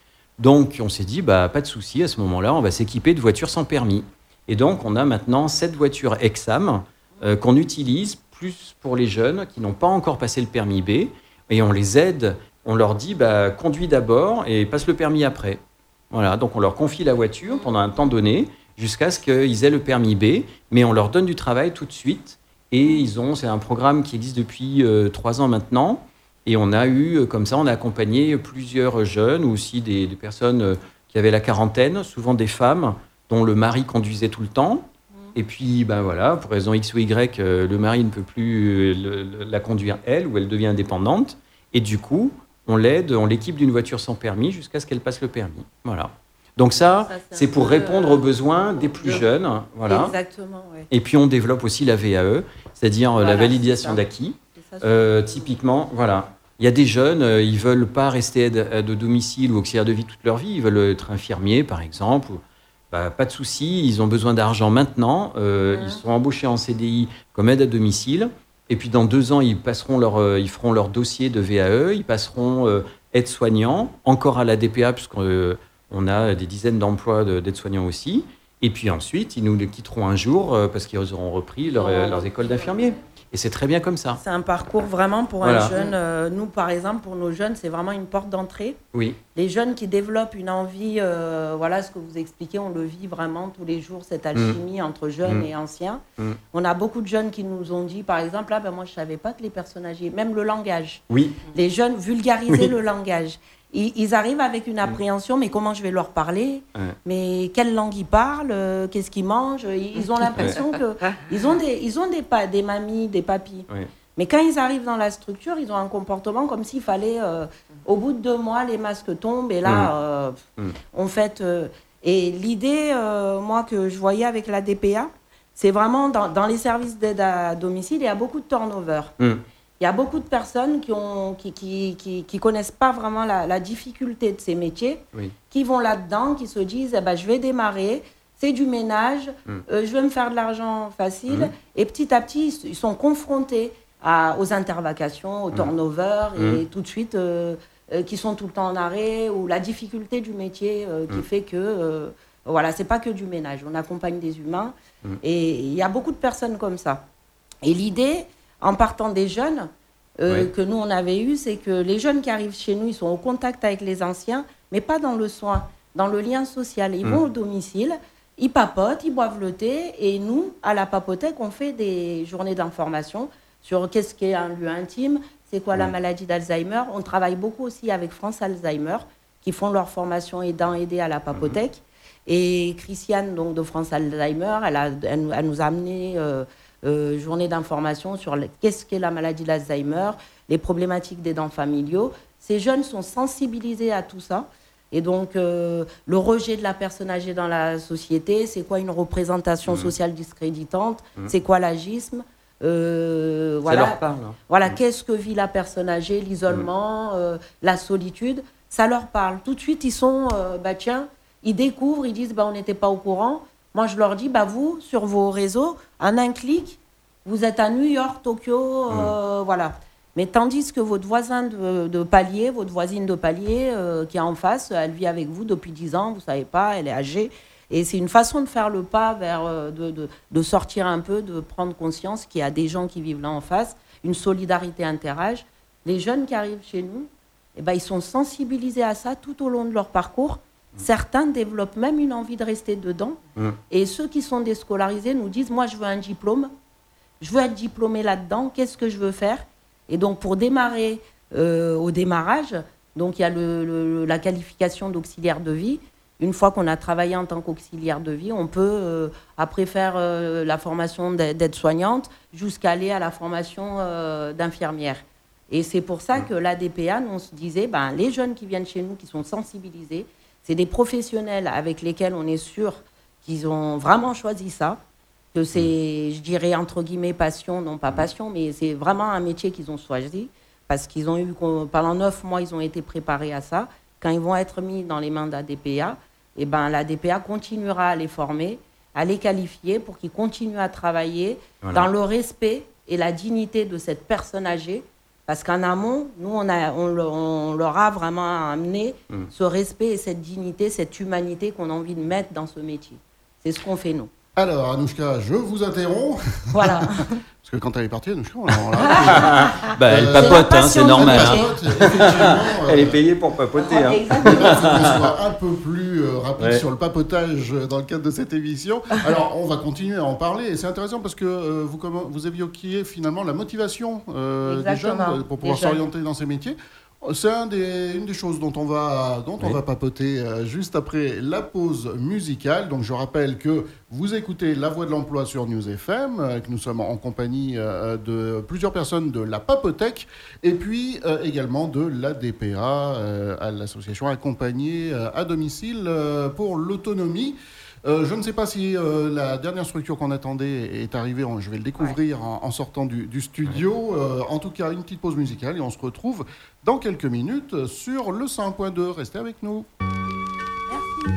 Donc, on s'est dit, bah, pas de souci, à ce moment-là, on va s'équiper de voitures sans permis. Et donc, on a maintenant sept voitures Exam euh, qu'on utilise plus pour les jeunes qui n'ont pas encore passé le permis B, et on les aide. On leur dit, bah, conduis d'abord et passe le permis après. Voilà, donc on leur confie la voiture pendant un temps donné, jusqu'à ce qu'ils aient le permis B, mais on leur donne du travail tout de suite. Et ils ont, c'est un programme qui existe depuis euh, trois ans maintenant. Et on a eu, comme ça, on a accompagné plusieurs jeunes, ou aussi des, des personnes qui avaient la quarantaine, souvent des femmes, dont le mari conduisait tout le temps. Et puis, ben voilà, pour raison X ou Y, euh, le mari ne peut plus le, le, la conduire elle, ou elle devient indépendante. Et du coup, on l'aide, on l'équipe d'une voiture sans permis jusqu'à ce qu'elle passe le permis. Voilà. Donc ça, ça c'est, c'est pour peu, répondre aux besoins des plus de... jeunes. Voilà. Exactement, ouais. Et puis on développe aussi la V A E, c'est-à-dire voilà, la validation d'acquis. Ça, euh, typiquement, voilà. Il y a des jeunes, euh, ils ne veulent pas rester aide à de domicile ou auxiliaire de vie toute leur vie, ils veulent être infirmiers, par exemple. Bah, pas de souci, ils ont besoin d'argent maintenant. Euh, mmh. Ils sont embauchés en C D I comme aide à domicile. Et puis dans deux ans, ils, passeront leur, euh, ils feront leur dossier de V A E, ils passeront euh, aide-soignant, encore à la D P A, puisqu'on euh, a des dizaines d'emplois de, d'aide-soignants aussi. Et puis ensuite, ils nous les quitteront un jour euh, parce qu'ils auront repris leur, euh, leurs écoles d'infirmiers. Et c'est très bien comme ça. C'est un parcours vraiment pour voilà. un jeune. Euh, nous, par exemple, pour nos jeunes, c'est vraiment une porte d'entrée. Oui. Les jeunes qui développent une envie, euh, voilà ce que vous expliquez, on le vit vraiment tous les jours, cette alchimie mmh. entre jeunes mmh. et anciens. Mmh. On a beaucoup de jeunes qui nous ont dit, par exemple, ah, ben, moi, je ne savais pas que les personnes âgées, même le langage. Oui. Les jeunes vulgarisaient oui. le langage. Ils, ils arrivent avec une appréhension, mais comment je vais leur parler ? Ouais. Mais quelle langue ils parlent ? euh, Qu'est-ce qu'ils mangent ? Ils, ils ont l'impression ouais. qu'ils ont, des, ils ont des, pa- des mamies, des papis. Ouais. Mais quand ils arrivent dans la structure, ils ont un comportement comme s'il fallait, euh, au bout de deux mois, les masques tombent et là, mmh. Euh, mmh. on fait... Euh, et l'idée, euh, moi, que je voyais avec la D P A, c'est vraiment dans, dans les services d'aide à domicile, il y a beaucoup de turnover. Mmh. Il y a beaucoup de personnes qui ne qui, qui, qui, qui connaissent pas vraiment la, la difficulté de ces métiers, oui. qui vont là-dedans, qui se disent eh ben, « je vais démarrer, c'est du ménage, mm. euh, je vais me faire de l'argent facile mm. ». Et petit à petit, ils sont confrontés à, aux intervacations, au turnover, mm. et mm. tout de suite, euh, euh, qui sont tout le temps en arrêt, ou la difficulté du métier euh, qui mm. fait que, euh, voilà, ce n'est pas que du ménage, on accompagne des humains. Mm. Et il y a beaucoup de personnes comme ça. Et l'idée... En partant des jeunes euh, oui. que nous, on avait eu, c'est que les jeunes qui arrivent chez nous, ils sont au contact avec les anciens, mais pas dans le soin, dans le lien social. Ils mmh. vont au domicile, ils papotent, ils boivent le thé, et nous, à la Papothèque, on fait des journées d'information sur qu'est-ce qu'est un lieu intime, c'est quoi mmh. la maladie d'Alzheimer. On travaille beaucoup aussi avec France Alzheimer, qui font leur formation aidant aider à la Papothèque. Mmh. Et Christiane, donc, de France Alzheimer, elle, a, elle, elle nous a amené euh, euh, journée d'information sur le, qu'est-ce qu'est la maladie d'Alzheimer, les problématiques des dents familiaux. Ces jeunes sont sensibilisés à tout ça. Et donc, euh, le rejet de la personne âgée dans la société, c'est quoi une représentation mmh. sociale discréditante, mmh. c'est quoi l'agisme, euh, voilà, ça leur parle. Hein. Voilà, mmh. qu'est-ce que vit la personne âgée, l'isolement, mmh. euh, la solitude, ça leur parle. Tout de suite, ils sont, euh, bah tiens, ils découvrent, ils disent, bah on n'était pas au courant. Moi, je leur dis, bah vous, sur vos réseaux, en un clic, vous êtes à New York, Tokyo, euh, mmh. voilà. Mais tandis que votre voisin de, de palier, votre voisine de palier euh, qui est en face, elle vit avec vous depuis dix ans, vous ne savez pas, elle est âgée. Et c'est une façon de faire le pas vers, euh, de, de, de sortir un peu, de prendre conscience qu'il y a des gens qui vivent là en face, une solidarité interâge. Les jeunes qui arrivent chez nous, eh ben, ils sont sensibilisés à ça tout au long de leur parcours. Mmh. Certains développent même une envie de rester dedans. Mmh. Et ceux qui sont déscolarisés nous disent, moi je veux un diplôme, je veux être diplômé là-dedans, qu'est-ce que je veux faire ? Et donc, pour démarrer euh, au démarrage, donc il y a le, le, la qualification d'auxiliaire de vie. Une fois qu'on a travaillé en tant qu'auxiliaire de vie, on peut euh, après faire euh, la formation d'aide-soignante jusqu'à aller à la formation euh, d'infirmière. Et c'est pour ça que l'A D P A, nous, on se disait, ben, les jeunes qui viennent chez nous, qui sont sensibilisés, c'est des professionnels avec lesquels on est sûr qu'ils ont vraiment choisi ça. Que c'est, je dirais, entre guillemets, passion, non pas passion, mais c'est vraiment un métier qu'ils ont choisi, parce qu'ils ont eu, pendant neuf mois, ils ont été préparés à ça. Quand ils vont être mis dans les mains de l'A D P A, eh ben, l'A D P A continuera à les former, à les qualifier pour qu'ils continuent à travailler voilà. dans le respect et la dignité de cette personne âgée, parce qu'en amont, nous, on, a, on, on leur a vraiment amené mmh. ce respect et cette dignité, cette humanité qu'on a envie de mettre dans ce métier. C'est ce qu'on fait, nous. Alors, Anouchka, je vous interromps. Voilà. Parce que quand elle est partie, Anouchka, on l'a... bah, elle euh, papote, hein, c'est normal. Elle, papote, effectivement, elle est payée pour papoter. Ah, hein. Exactement. Il faut qu'on soit un peu plus euh, rapide ouais. sur le papotage dans le cadre de cette émission. Alors, on va continuer à en parler. Et c'est intéressant parce que euh, vous, comment, vous évoquiez finalement la motivation euh, des jeunes pour pouvoir s'orienter dans ces métiers. C'est un des, une des choses dont on va, dont oui. on va papoter euh, juste après la pause musicale. Donc je rappelle que vous écoutez La Voix de l'Emploi sur News F M, euh, que nous sommes en compagnie euh, de plusieurs personnes de la Papothèque et puis euh, également de l'A D P A, euh, à l'association accompagnée euh, à domicile euh, pour l'autonomie. Euh, je ne sais pas si euh, la dernière structure qu'on attendait est arrivée, je vais le découvrir ouais. en, en sortant du, du studio. Euh, en tout cas, une petite pause musicale et on se retrouve dans quelques minutes sur le cent un point deux. Restez avec nous. Merci.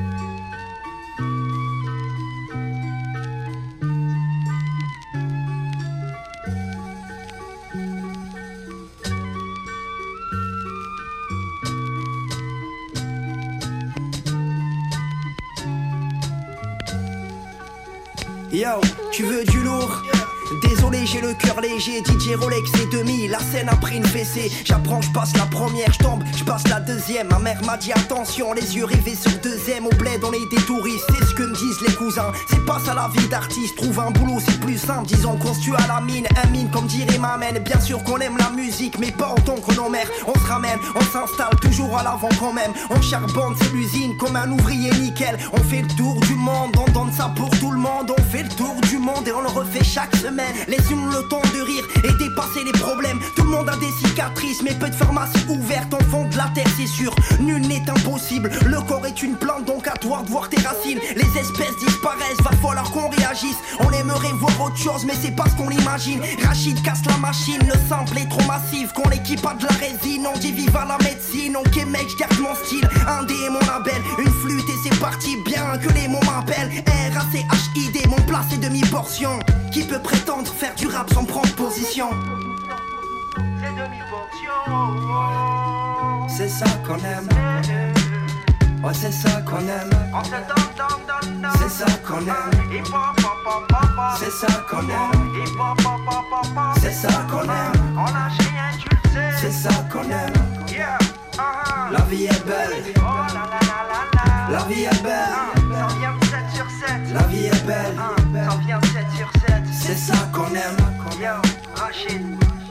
Yo, tu veux du lourd? Désolé, j'ai le cœur léger, D J Rolex et demi, la scène a pris une fessée. J'apprends, je passe la première, je tombe, je passe la deuxième. Ma mère m'a dit attention, les yeux rivés sur deux M. Au bled, on est des touristes, c'est ce que me disent les cousins. C'est pas ça la vie d'artiste, trouve un boulot, c'est plus simple. Disons qu'on se tue à la mine, un mine comme dirait ma mène. Bien sûr qu'on aime la musique, mais pas autant que nos mères. On se ramène, on s'installe toujours à l'avant quand même. On charbonne, c'est l'usine comme un ouvrier nickel. On fait le tour du monde, on donne ça pour tout le monde. On fait le tour du monde et on le refait chaque semaine. Laisse-nous le temps de rire et dépasser les problèmes. Tout le monde a des cicatrices, mais peu de pharmacies ouvertes en fond de la terre, c'est sûr. Nul n'est impossible, le corps est une plante, donc à toi de voir tes racines. Les espèces disparaissent, va falloir qu'on réagisse. On aimerait voir autre chose, mais c'est pas ce qu'on imagine. Rachid casse la machine, le sample est trop massif. Qu'on l'équipe a de la résine, on dit vive à la médecine. Ok mec, je garde mon style, un dé est mon label. Une flûte et c'est parti, bien que les mots m'appellent. R A C H I D, mon plat c'est demi-portion. Qui peut prétendre faire du rap sans prendre position? C'est demi-portion. C'est ça qu'on aime. Ouais, c'est ça qu'on aime. C'est ça qu'on aime. C'est ça qu'on aime. C'est ça qu'on aime. C'est ça qu'on aime. La vie est belle. La La vie est belle, ça vient de sept sur sept. la vie est belle, Ça vient de sept sur sept. c'est ça qu'on aime. Yo, Rachid.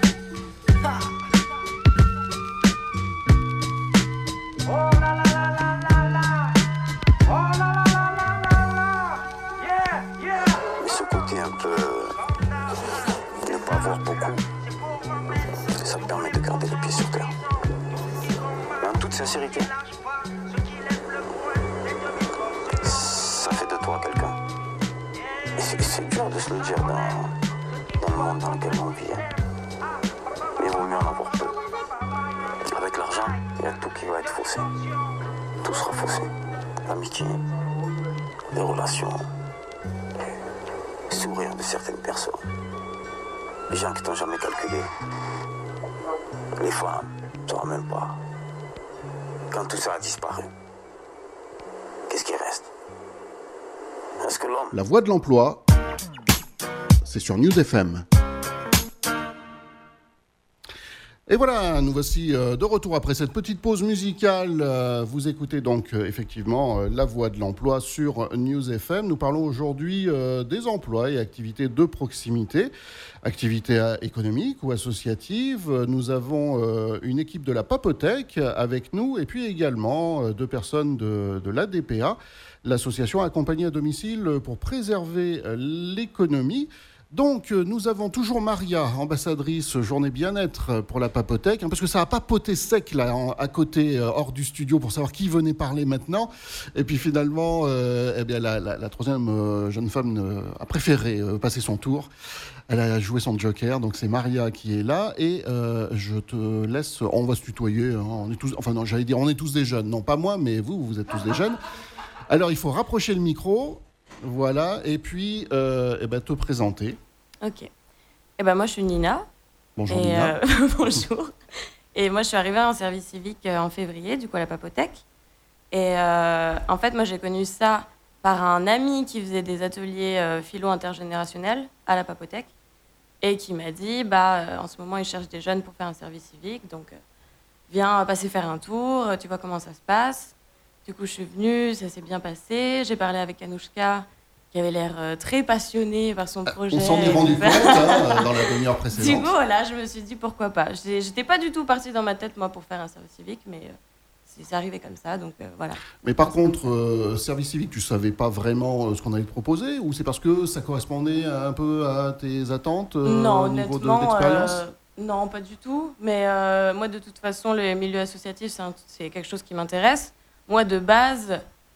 Oh la la la la la la. Oh la la la la la la. Yeah, yeah. Mais ce côté un peu ne pas avoir beaucoup, ça me permet de garder les pieds sur terre. Mais en toute sincérité, ça fait de toi quelqu'un. Et c'est, c'est dur de se le dire dans, dans le monde dans lequel on vit. Hein. Mais il vaut mieux en avoir peu. Avec l'argent, il y a tout qui va être faussé. Tout sera faussé. L'amitié, les relations, les sourires de certaines personnes. Les gens qui t'ont jamais calculé. Les femmes, toi même pas. Quand tout ça a disparu, qu'est-ce qui reste? Est-ce que l'homme... La voix de l'emploi, c'est sur News F M. Et voilà, nous voici euh, de retour après cette petite pause musicale. Euh, vous écoutez donc euh, effectivement euh, La Voix de l'Emploi sur News F M. Nous parlons aujourd'hui euh, des emplois et activités de proximité, activités euh, économiques ou associatives. Euh, nous avons euh, une équipe de la Papotec avec nous et puis également euh, deux personnes de, de l'A D P A, l'association Accompagner à domicile pour préserver euh, l'économie. Donc, nous avons toujours Maria, ambassadrice journée bien-être pour la Papotec, hein, parce que ça a papoté sec là, en, à côté, euh, hors du studio, pour savoir qui venait parler maintenant. Et puis finalement, euh, eh bien, la, la, la troisième euh, jeune femme euh, a préféré euh, passer son tour. Elle a joué son joker, donc c'est Maria qui est là. Et euh, je te laisse, on va se tutoyer, hein, on est tous, enfin non, j'allais dire, on est tous des jeunes. Non, pas moi, mais vous, vous êtes tous des jeunes. Alors, il faut rapprocher le micro. Voilà, et puis euh, eh ben, te présenter. Ok. Eh ben, moi, je suis Nina. Bonjour et, Nina. Euh, bonjour. Et moi, je suis arrivée en service civique en février, du coup, à la Papotec. Et euh, en fait, moi, j'ai connu ça par un ami qui faisait des ateliers euh, philo intergénérationnels à la Papotec et qui m'a dit, bah, euh, en ce moment, ils cherchent des jeunes pour faire un service civique, donc euh, viens passer faire un tour, tu vois comment ça se passe. Du coup, je suis venue, ça s'est bien passé. J'ai parlé avec Anouchka, qui avait l'air euh, très passionnée par son projet. On s'en est rendu compte hein, dans la demi-heure précédente. Du coup, voilà, je me suis dit pourquoi pas. J'ai, j'étais pas du tout partie dans ma tête, moi, pour faire un service civique, mais euh, c'est, c'est arrivé comme ça, donc euh, voilà. Mais par contre, euh, service civique, tu savais pas vraiment euh, ce qu'on allait te proposer, ou c'est parce que ça correspondait un peu à tes attentes euh, non, au niveau de, honnêtement, d'expérience euh, non, pas du tout. Mais euh, moi, de toute façon, le milieu associatif, c'est, un, c'est quelque chose qui m'intéresse. Moi, de base,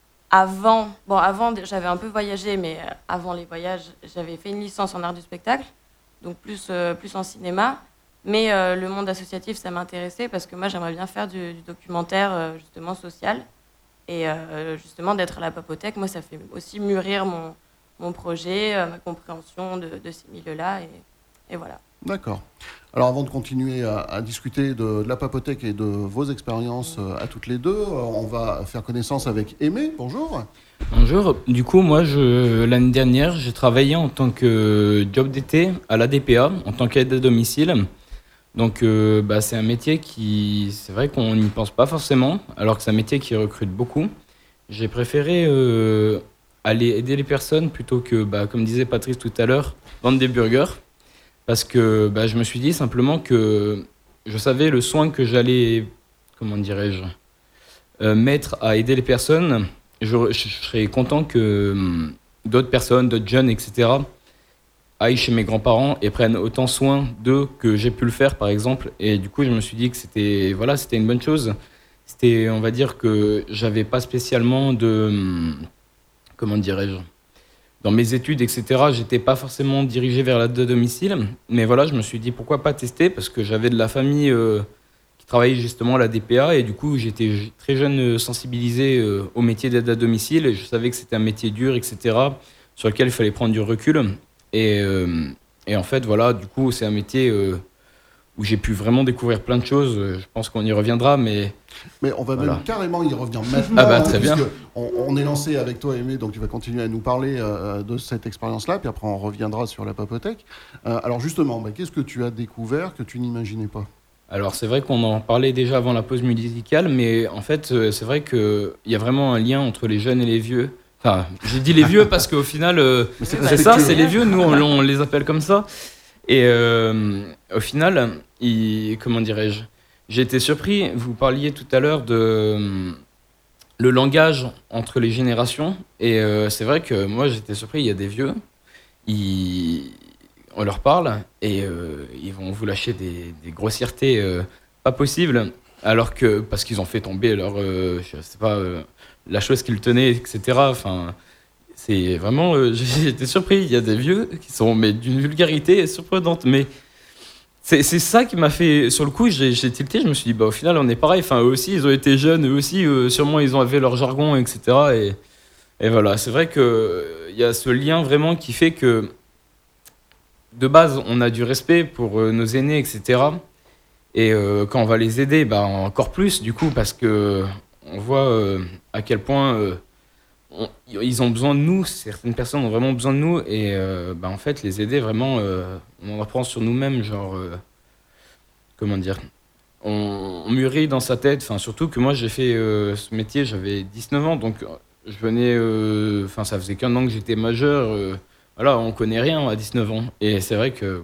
avant, bon, avant, j'avais un peu voyagé, mais avant les voyages, j'avais fait une licence en art du spectacle, donc plus, euh, plus en cinéma. Mais euh, le monde associatif, ça m'intéressait parce que moi, j'aimerais bien faire du, du documentaire, euh, justement, social. Et euh, justement, d'être à la Papotec, moi, ça fait aussi mûrir mon, mon projet, euh, ma compréhension de, de ces milieux-là. Et, et voilà. D'accord. Alors avant de continuer à, à discuter de, de la Papotec et de vos expériences euh, à toutes les deux, euh, on va faire connaissance avec Aimé. Bonjour. Bonjour. Du coup, moi, je, l'année dernière, j'ai travaillé en tant que job d'été à l'A D P A, en tant qu'aide à domicile. Donc, euh, bah, c'est un métier qui, c'est vrai qu'on n'y pense pas forcément, alors que c'est un métier qui recrute beaucoup. J'ai préféré euh, aller aider les personnes plutôt que, bah, comme disait Patrice tout à l'heure, vendre des burgers. Parce que bah, je me suis dit simplement que je savais le soin que j'allais, comment dirais-je, euh, mettre à aider les personnes. Je, je serais content que hum, d'autres personnes, d'autres jeunes, et cetera, aillent chez mes grands-parents et prennent autant soin d'eux que j'ai pu le faire, par exemple. Et du coup, je me suis dit que c'était, voilà, c'était une bonne chose. C'était, on va dire que j'avais pas spécialement de, hum, comment dirais-je, dans mes études, et cetera, j'étais pas forcément dirigé vers l'aide à domicile. Mais voilà, je me suis dit pourquoi pas tester, parce que j'avais de la famille euh, qui travaillait justement à la D P A, et du coup, j'étais très jeune sensibilisé euh, au métier d'aide à domicile, et je savais que c'était un métier dur, et cetera, sur lequel il fallait prendre du recul. Et, euh, et en fait, voilà, du coup, c'est un métier euh, où j'ai pu vraiment découvrir plein de choses. Je pense qu'on y reviendra, mais... Mais on va voilà. même carrément y revenir maintenant. Ah bah, très bien. On, on est lancé avec toi, Aimé, donc tu vas continuer à nous parler euh, de cette expérience-là, puis après on reviendra sur la Papotec. Euh, alors justement, bah, qu'est-ce que tu as découvert que tu n'imaginais pas ? Alors c'est vrai qu'on en parlait déjà avant la pause musicale, mais en fait euh, c'est vrai qu'il y a vraiment un lien entre les jeunes et les vieux. Enfin, j'ai dit les vieux parce qu'au final, euh, c'est, c'est ça, c'est les vieux, nous on, on les appelle comme ça. Et euh, au final, il, comment dirais-je, j'ai été surpris, vous parliez tout à l'heure de euh, le langage entre les générations, et euh, c'est vrai que moi j'étais surpris, il y a des vieux, ils... on leur parle et euh, ils vont vous lâcher des, des grossièretés euh, pas possibles, alors que parce qu'ils ont fait tomber leur, euh, je sais pas, euh, la chose qu'ils tenaient, et cetera. Enfin, c'est vraiment, euh, j'ai été surpris. Il y a des vieux qui sont mais d'une vulgarité surprenante, mais c'est, c'est ça qui m'a fait, sur le coup, j'ai, j'ai tilté. Je me suis dit, bah au final, on est pareil. Enfin, eux aussi, ils ont été jeunes, eux aussi, euh, sûrement, ils ont avait leur jargon, et cetera. Et, et voilà, c'est vrai que il y a ce lien vraiment qui fait que de base, on a du respect pour euh, nos aînés, et cetera. Et euh, quand on va les aider, bah, encore plus, du coup, parce que on voit euh, à quel point euh, on, ils ont besoin de nous, certaines personnes ont vraiment besoin de nous, et euh, bah, en fait, les aider, vraiment, euh, on en apprend sur nous-mêmes, genre, euh, comment dire, on, on mûrit dans sa tête, enfin, surtout que moi, j'ai fait euh, ce métier, j'avais dix-neuf ans, donc je venais, enfin, euh, ça faisait qu'un an que j'étais majeur, euh, voilà, on connaît rien à dix-neuf ans. Et c'est vrai que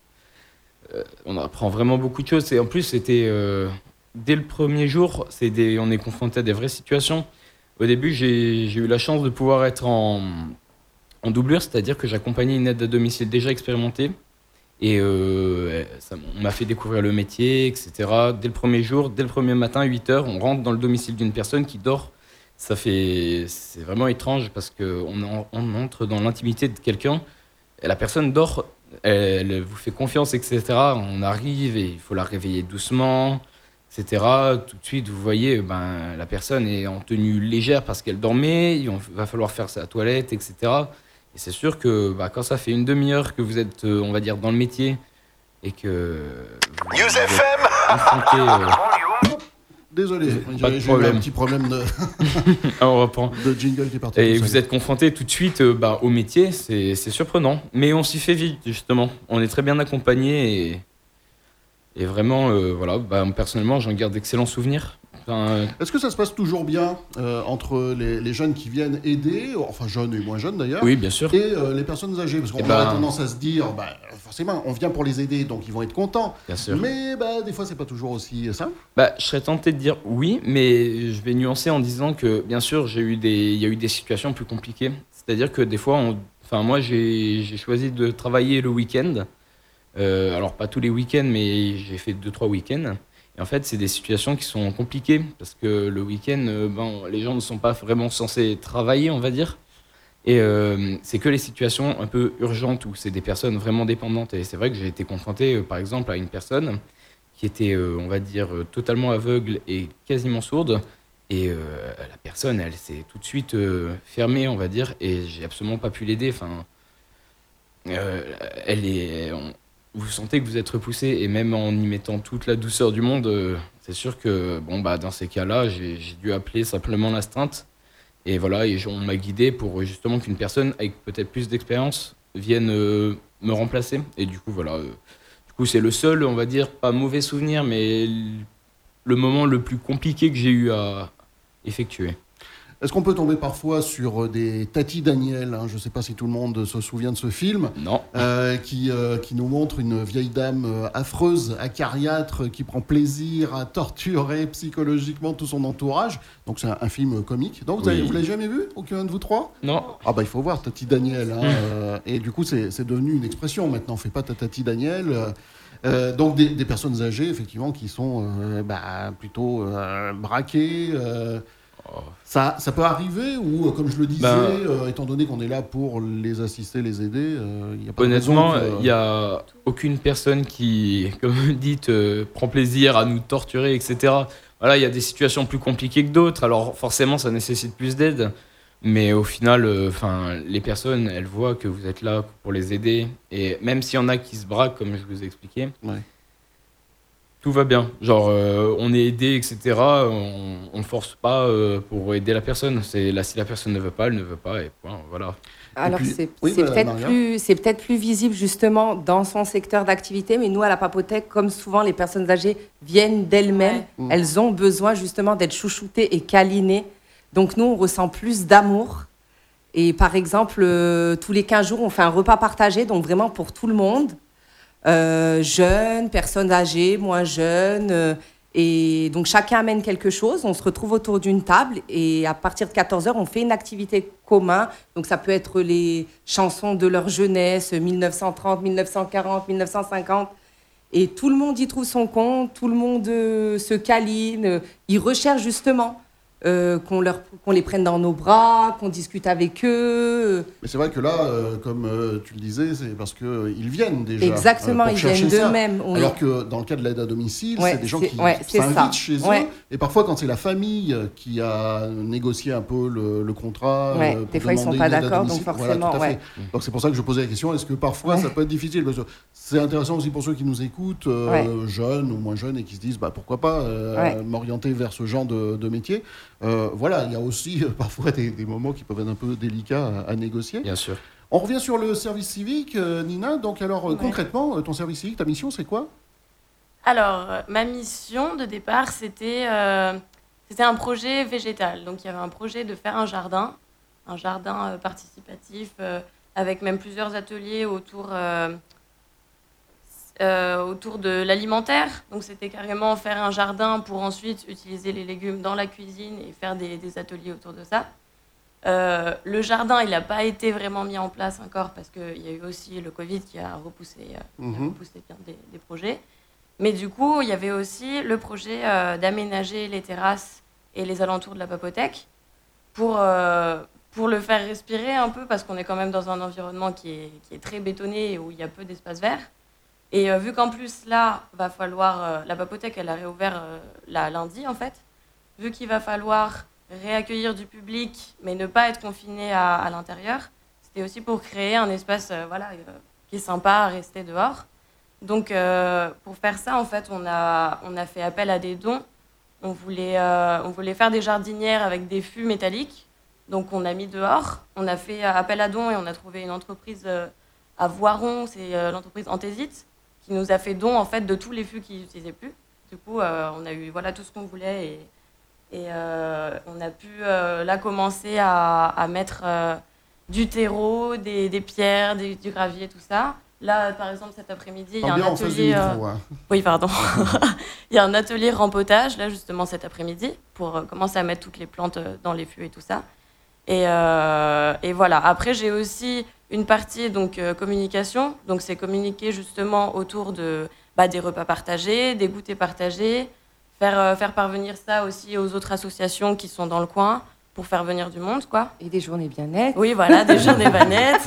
euh, on apprend vraiment beaucoup de choses. Et en plus, c'était euh, dès le premier jour, c'est des, on est confronté à des vraies situations. Au début, j'ai, j'ai eu la chance de pouvoir être en, en doublure, c'est-à-dire que j'accompagnais une aide à domicile déjà expérimentée. Et euh, ça, on m'a fait découvrir le métier, et cetera. Dès le premier jour, dès le premier matin, huit heures, on rentre dans le domicile d'une personne qui dort. Ça fait, c'est vraiment étrange parce qu'on on entre dans l'intimité de quelqu'un et la personne dort, elle, elle vous fait confiance, et cetera. On arrive et il faut la réveiller doucement, et cetera. Tout de suite, vous voyez, ben, la personne est en tenue légère parce qu'elle dormait, il va falloir faire sa toilette, et cetera. Et c'est sûr que ben, quand ça fait une demi-heure que vous êtes, on va dire, dans le métier et que vous, vous êtes confronté... Euh, Désolé, pas j'ai, de j'ai eu problème. un petit problème de, on reprend. de jingle qui est parti. Et vous êtes confronté tout de suite euh, bah, au métier, c'est, c'est surprenant. Mais on s'y fait vite, justement. On est très bien accompagné et, et vraiment, euh, voilà, bah, personnellement, j'en garde d'excellents souvenirs. Enfin, euh... Est-ce que ça se passe toujours bien euh, entre les, les jeunes qui viennent aider, enfin jeunes et moins jeunes d'ailleurs, oui, bien sûr, et euh, les personnes âgées? Parce qu'on et a bah... tendance à se dire, bah, forcément, on vient pour les aider, donc ils vont être contents. Bien sûr. Mais bah, des fois, c'est pas toujours aussi simple. Bah, je serais tenté de dire oui, mais je vais nuancer en disant que, bien sûr, j'ai eu des, il y a eu des situations plus compliquées. C'est-à-dire que des fois, on... enfin, moi, j'ai, j'ai choisi de travailler le week-end. Euh, alors, pas tous les week-ends, mais j'ai fait deux, trois week-ends. Et en fait, c'est des situations qui sont compliquées parce que le week-end, euh, ben, les gens ne sont pas vraiment censés travailler, on va dire. Et euh, c'est que les situations un peu urgentes où c'est des personnes vraiment dépendantes. Et c'est vrai que j'ai été confronté, euh, par exemple, à une personne qui était, euh, on va dire, euh, totalement aveugle et quasiment sourde. Et euh, la personne, elle s'est tout de suite euh, fermée, on va dire, et j'ai absolument pas pu l'aider. Enfin, euh, elle est... On, vous sentez que vous êtes repoussé, et même en y mettant toute la douceur du monde, euh, c'est sûr que bon, bah, dans ces cas-là, j'ai, j'ai dû appeler simplement l'astreinte. Et voilà, et on m'a guidé pour justement qu'une personne avec peut-être plus d'expérience vienne euh, me remplacer. Et du coup, voilà. Euh, du coup, c'est le seul, on va dire, pas mauvais souvenir, mais le moment le plus compliqué que j'ai eu à effectuer. Est-ce qu'on peut tomber parfois sur des Tati Daniel, hein, je ne sais pas si tout le monde se souvient de ce film, non. euh, qui, euh, qui nous montre une vieille dame euh, affreuse, acariâtre, qui prend plaisir à torturer psychologiquement tout son entourage. Donc c'est un, un film comique. Donc vous ne oui. l'avez jamais vu, aucun de vous trois? Non. Ah bah il faut voir Tati Daniel. Hein, euh, et du coup c'est, c'est devenu une expression maintenant, on ne fait pas Tati Daniel. Euh, Euh, donc des, des personnes âgées, effectivement, qui sont euh, bah, plutôt euh, braquées. Euh, oh. ça, ça peut arriver, ou comme je le disais, ben, euh, étant donné qu'on est là pour les assister, les aider, euh, il n'y a pas honnêtement, de raison que... il n'y a aucune personne qui, comme vous dites, euh, prend plaisir à nous torturer, et cetera. Voilà, il y a des situations plus compliquées que d'autres, alors forcément, ça nécessite plus d'aide. Mais au final, enfin, euh, les personnes, elles voient que vous êtes là pour les aider. Et même s'il y en a qui se braquent, comme je vous ai expliqué, ouais. Tout va bien. Genre, euh, on est aidé, et cetera. On ne force pas euh, pour aider la personne. C'est, là, si la personne ne veut pas, elle ne veut pas, et point, voilà. Alors, puis- c'est, oui, c'est bah, peut-être Maria. plus, c'est peut-être plus visible justement dans son secteur d'activité, mais nous, à la Papotec, comme souvent les personnes âgées viennent d'elles-mêmes, Ouais. Mm. elles ont besoin justement d'être chouchoutées et câlinées. Donc, nous, on ressent plus d'amour. Et par exemple, euh, tous les quinze jours, on fait un repas partagé, donc vraiment pour tout le monde. Euh, jeunes, personnes âgées, moins jeunes. euh, et donc, chacun amène quelque chose. On se retrouve autour d'une table. Et à partir de quatorze heures, on fait une activité commune. Donc, ça peut être les chansons de leur jeunesse, mille neuf cent trente, mille neuf cent quarante, mille neuf cent cinquante. Et tout le monde y trouve son compte. Tout le monde euh, se câline. euh, Ils recherchent justement euh, qu'on, leur, qu'on les prenne dans nos bras, qu'on discute avec eux. Mais c'est vrai que là, euh, comme euh, tu le disais, c'est parce qu'ils viennent déjà. Exactement, euh, pour ils chercher viennent ça. d'eux-mêmes. oui. Alors que dans le cas de l'aide à domicile, Ouais, c'est des gens c'est- qui ouais, c'est s'invitent ça. chez Ouais. eux. Et parfois, quand c'est la famille qui a négocié un peu le, le contrat, Ouais, euh, des pour fois, ils sont demander pas une aide à d'accord, donc domicile, forcément, voilà, tout à ouais. fait. Donc c'est pour ça que je posais la question, est-ce que parfois Ouais. ça peut être difficile? Parce que c'est intéressant aussi pour ceux qui nous écoutent, euh, Ouais. jeunes ou moins jeunes, et qui se disent, bah, pourquoi pas euh, Ouais. m'orienter vers ce genre de, de métier. Euh, voilà, il y a aussi euh, parfois des, des moments qui peuvent être un peu délicats à, à négocier. Bien sûr. On revient sur le service civique, euh, Nina. Donc alors, euh, Ouais. concrètement, euh, ton service civique, ta mission, c'est quoi? Alors, euh, ma mission de départ, c'était euh, c'était un projet végétal. Donc, il y avait un projet de faire un jardin, un jardin euh, participatif, euh, avec même plusieurs ateliers autour, euh, euh, autour de l'alimentaire. Donc, c'était carrément faire un jardin pour ensuite utiliser les légumes dans la cuisine et faire des, des ateliers autour de ça. Euh, le jardin, il n'a pas été vraiment mis en place encore parce qu'il y a eu aussi le Covid qui a repoussé, euh, qui a Mhm. repoussé bien des, des projets. Mais du coup, il y avait aussi le projet euh, d'aménager les terrasses et les alentours de la Papotec pour, euh, pour le faire respirer un peu, parce qu'on est quand même dans un environnement qui est, qui est très bétonné et où il y a peu d'espace vert. Et euh, vu qu'en plus, là, va falloir... euh, la Papotec, elle a réouvert euh, là, lundi, en fait. Vu qu'il va falloir réaccueillir du public, mais ne pas être confiné à, à l'intérieur, c'était aussi pour créer un espace euh, voilà, euh, qui est sympa à rester dehors. Donc, euh, pour faire ça, en fait, on a, on a fait appel à des dons. On voulait, euh, on voulait faire des jardinières avec des fûts métalliques. Donc, on a mis dehors. On a fait appel à dons et on a trouvé une entreprise euh, à Voiron, c'est euh, l'entreprise Antésite, qui nous a fait don, en fait, de tous les fûts qu'ils n'utilisaient plus. Du coup, euh, on a eu voilà, tout ce qu'on voulait et, et euh, on a pu, euh, là, commencer à, à mettre euh, du terreau, des, des pierres, des- du gravier, tout ça. Là, par exemple, cet après-midi, il y a Parle un bien en face du atelier. euh, micro, hein. Oui, pardon. Il y a un atelier rempotage, là, justement, cet après-midi, pour euh, commencer à mettre toutes les plantes euh, dans les fûts et tout ça. Et, euh, et voilà. Après, j'ai aussi une partie, donc, euh, communication. Donc, c'est communiquer, justement, autour de, bah, des repas partagés, des goûters partagés, faire, euh, faire parvenir ça aussi aux autres associations qui sont dans le coin, pour faire venir du monde, quoi. Et des journées bien-être. Oui, voilà, des journées bien-être.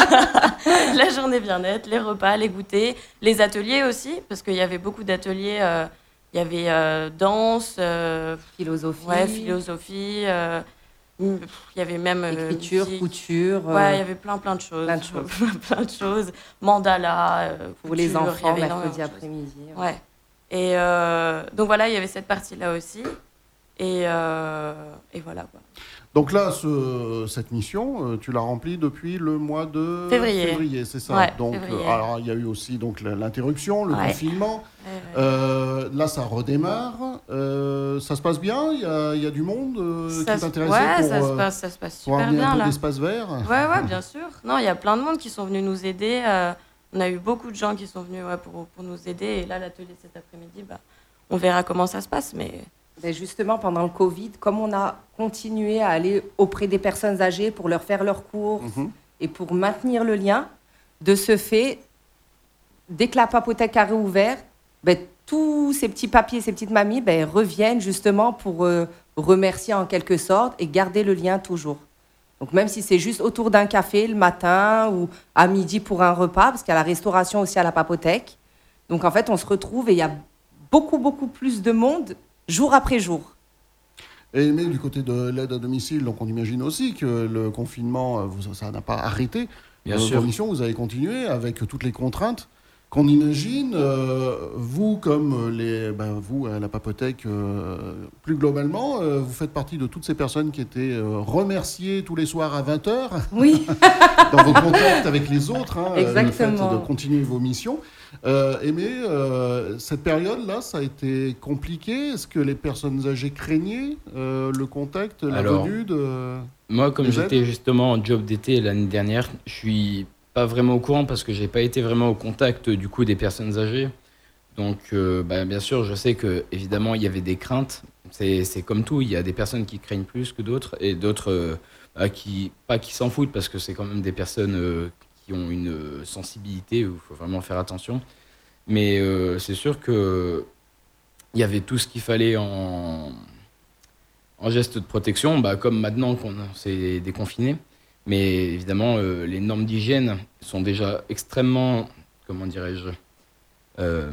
La journée bien-être, les repas, les goûters, les ateliers aussi, parce qu'il y avait beaucoup d'ateliers. euh, Il y avait euh, danse, euh, Philosophie. ouais, philosophie. euh, mm, pff, Il y avait même euh, Écriture, musique. couture. euh, Ouais, il y avait plein, plein de choses. plein de choses. plein de choses. Mandala. euh, pour les couture, il y enfants, avait énormément mercredi de choses. après-midi. Ouais. Et euh, donc voilà, il y avait cette partie-là aussi. Et, euh, et voilà, quoi. Donc là, ce- cette mission, euh, tu l'as remplie depuis le mois de Février. c'est ça. Ouais, donc, février. euh, alors il y a eu aussi donc la- l'interruption, le Ouais. confinement. Ouais, ouais. Euh, là, ça redémarre. Euh, ça se passe bien. Il y a, il y a du monde euh, Ça qui se- t'intéresse ouais, pour, ça se euh, passe, ça se passe pour super amener un bien peu là. d'espace vert. Ouais, ouais, bien sûr. Non, il y a plein de monde qui sont venus nous aider. euh, on a eu beaucoup de gens qui sont venus ouais, pour, pour nous aider. Et là, l'atelier cet après-midi, bah, on verra comment ça se passe. Mais Ben justement, pendant le Covid, comme on a continué à aller auprès des personnes âgées pour leur faire leurs courses Mhm. et pour maintenir le lien, de ce fait, dès que la Papotec a réouvert, ben, tous ces petits papiers, ces petites mamies ben, reviennent justement pour euh, remercier en quelque sorte et garder le lien toujours. Donc même si c'est juste autour d'un café le matin ou à midi pour un repas, parce qu'il y a la restauration aussi à la Papotec. Donc en fait, on se retrouve et il y a beaucoup, beaucoup plus de monde jour après jour. Et mais du côté de l'aide à domicile, donc on imagine aussi que le confinement, euh, vous- ça n'a pas arrêté. Bien Euh, sûr. Vos missions, vous avez continué avec toutes les contraintes. qu'on imagine. Euh, vous, comme les, ben, vous à la Papothèque, euh, plus globalement, euh, vous faites partie de toutes ces personnes qui étaient euh, remerciées tous les soirs à vingt heures. Oui. Dans vos contacts avec les autres, hein, Exactement. le fait de continuer vos missions. Euh, et mais euh, cette période-là, ça a été compliqué. Est-ce que les personnes âgées craignaient euh, le contact, la Alors, venue de... Moi, comme des j'étais aides justement en job d'été l'année dernière, je suis pas vraiment au courant parce que j'ai pas été vraiment au contact du coup des personnes âgées. Donc, euh, bah, bien sûr, je sais que évidemment il y avait des craintes. C'est, c'est comme tout, il y a des personnes qui craignent plus que d'autres et d'autres euh, bah, qui pas qui s'en foutent parce que c'est quand même des personnes euh, qui ont une euh, sensibilité où il faut vraiment faire attention. Mais euh, c'est sûr que il y avait tout ce qu'il fallait en en geste de protection, bah, comme maintenant qu'on s'est déconfiné. Mais évidemment, euh, les normes d'hygiène sont déjà extrêmement, comment dirais-je, euh,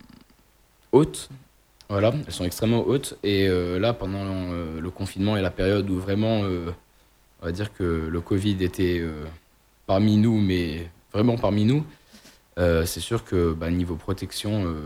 hautes. Voilà, elles sont extrêmement hautes. Et euh, là, pendant euh, le confinement et la période où vraiment, euh, on va dire que le Covid était euh, parmi nous, mais vraiment parmi nous, euh, c'est sûr que bah, niveau protection, euh,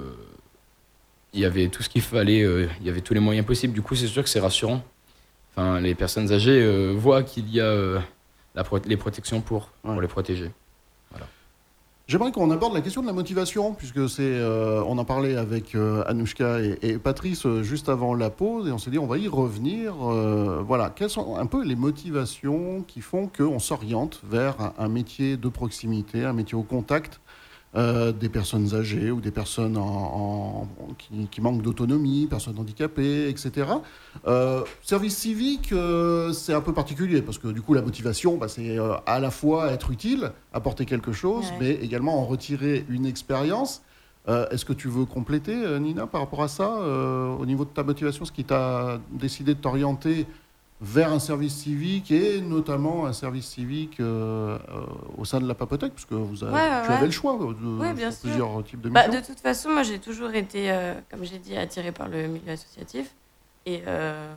il y avait tout ce qu'il fallait, euh, il y avait tous les moyens possibles. Du coup, c'est sûr que c'est rassurant. Enfin, les personnes âgées euh, voient qu'il y a euh, la pro- les protections pour, Ouais. pour les protéger. Voilà. J'aimerais qu'on aborde la question de la motivation, puisque c'est, euh, on en parlait avec euh, Anouchka et, et Patrice euh, juste avant la pause, et on s'est dit on va y revenir. Euh, voilà, quelles sont un peu les motivations qui font qu'on s'oriente vers un, un métier de proximité, un métier au contact euh, des personnes âgées ou des personnes en, en- qui, qui manquent d'autonomie, personnes handicapées, et cetera. Euh, service civique, euh, c'est un peu particulier parce que du coup la motivation, bah, c'est euh, à la fois être utile, apporter quelque chose, Ouais. mais également en retirer une expérience. Euh, est-ce que tu veux compléter, euh, Nina, par rapport à ça, euh, au niveau de ta motivation, ce qui t'a décidé de t'orienter vers un service civique et notamment un service civique euh, euh, au sein de la Papothèque, parce que vous avez, Ouais, tu ouais. avais le choix de Ouais, bien sur sûr. plusieurs types de Bah, missions. de toute façon, moi, j'ai toujours été, euh, comme j'ai dit, attirée par le milieu associatif et, euh,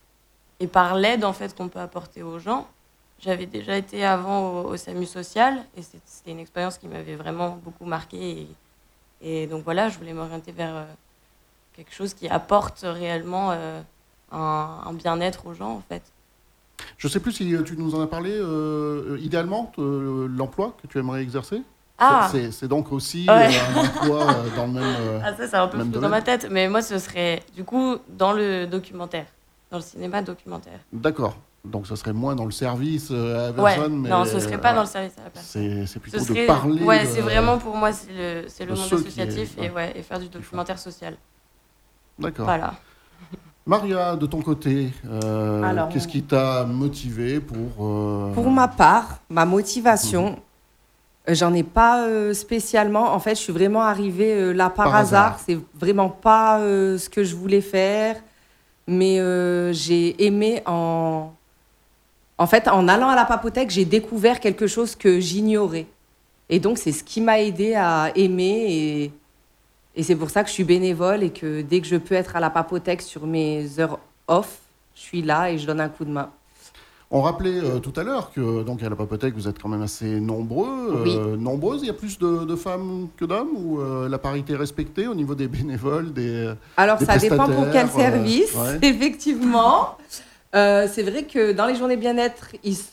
et par l'aide en fait qu'on peut apporter aux gens. J'avais déjà été avant au, au SAMU social et c'est- c'était une expérience qui m'avait vraiment beaucoup marquée. Et, et donc voilà, je voulais m'orienter vers euh, quelque chose qui apporte réellement euh, un, un bien-être aux gens en fait. Je ne sais plus si tu nous en as parlé, euh, idéalement, euh, l'emploi que tu aimerais exercer. Ah, C'est, c'est donc aussi Ouais. euh, un emploi euh, dans le même... euh, ah ça c'est un peu même flou dans domaine. ma tête, mais moi ce serait du coup dans le documentaire, dans le cinéma documentaire. D'accord. Donc ça serait moins dans le service euh, à Ouais, personne, mais... non, ce serait pas ouais. dans le service à la personne. C'est, c'est plutôt Ce serait, de parler... ouais, de- c'est vraiment pour moi, c'est le, c'est le de monde ceux qui- associatif et, ouais. ouais, et faire du documentaire social. D'accord. Voilà. Maria, de ton côté, euh, Alors, qu'est-ce qui t'a motivé pour... euh, Pour ma part, ma motivation, euh, j'en ai pas euh, spécialement. En fait, je suis vraiment arrivée euh, là par, Par hasard. hasard. C'est vraiment pas euh, ce que je voulais faire. Mais euh, j'ai aimé en... En fait, en allant à la Papothèque, j'ai découvert quelque chose que j'ignorais. Et donc, c'est ce qui m'a aidé à aimer. Et, et c'est pour ça que je suis bénévole et que dès que je peux être à la Papothèque sur mes heures off, je suis là et je donne un coup de main. On rappelait euh, tout à l'heure que donc à la Papothèque, vous êtes quand même assez nombreux. Oui. euh, nombreuses, il y a plus de, de femmes que d'hommes ou euh, la parité est respectée au niveau des bénévoles, des... Alors, Des ça dépend pour quel prestataires, euh, service, ouais. effectivement. Euh, c'est vrai que dans les journées bien-être, ils sont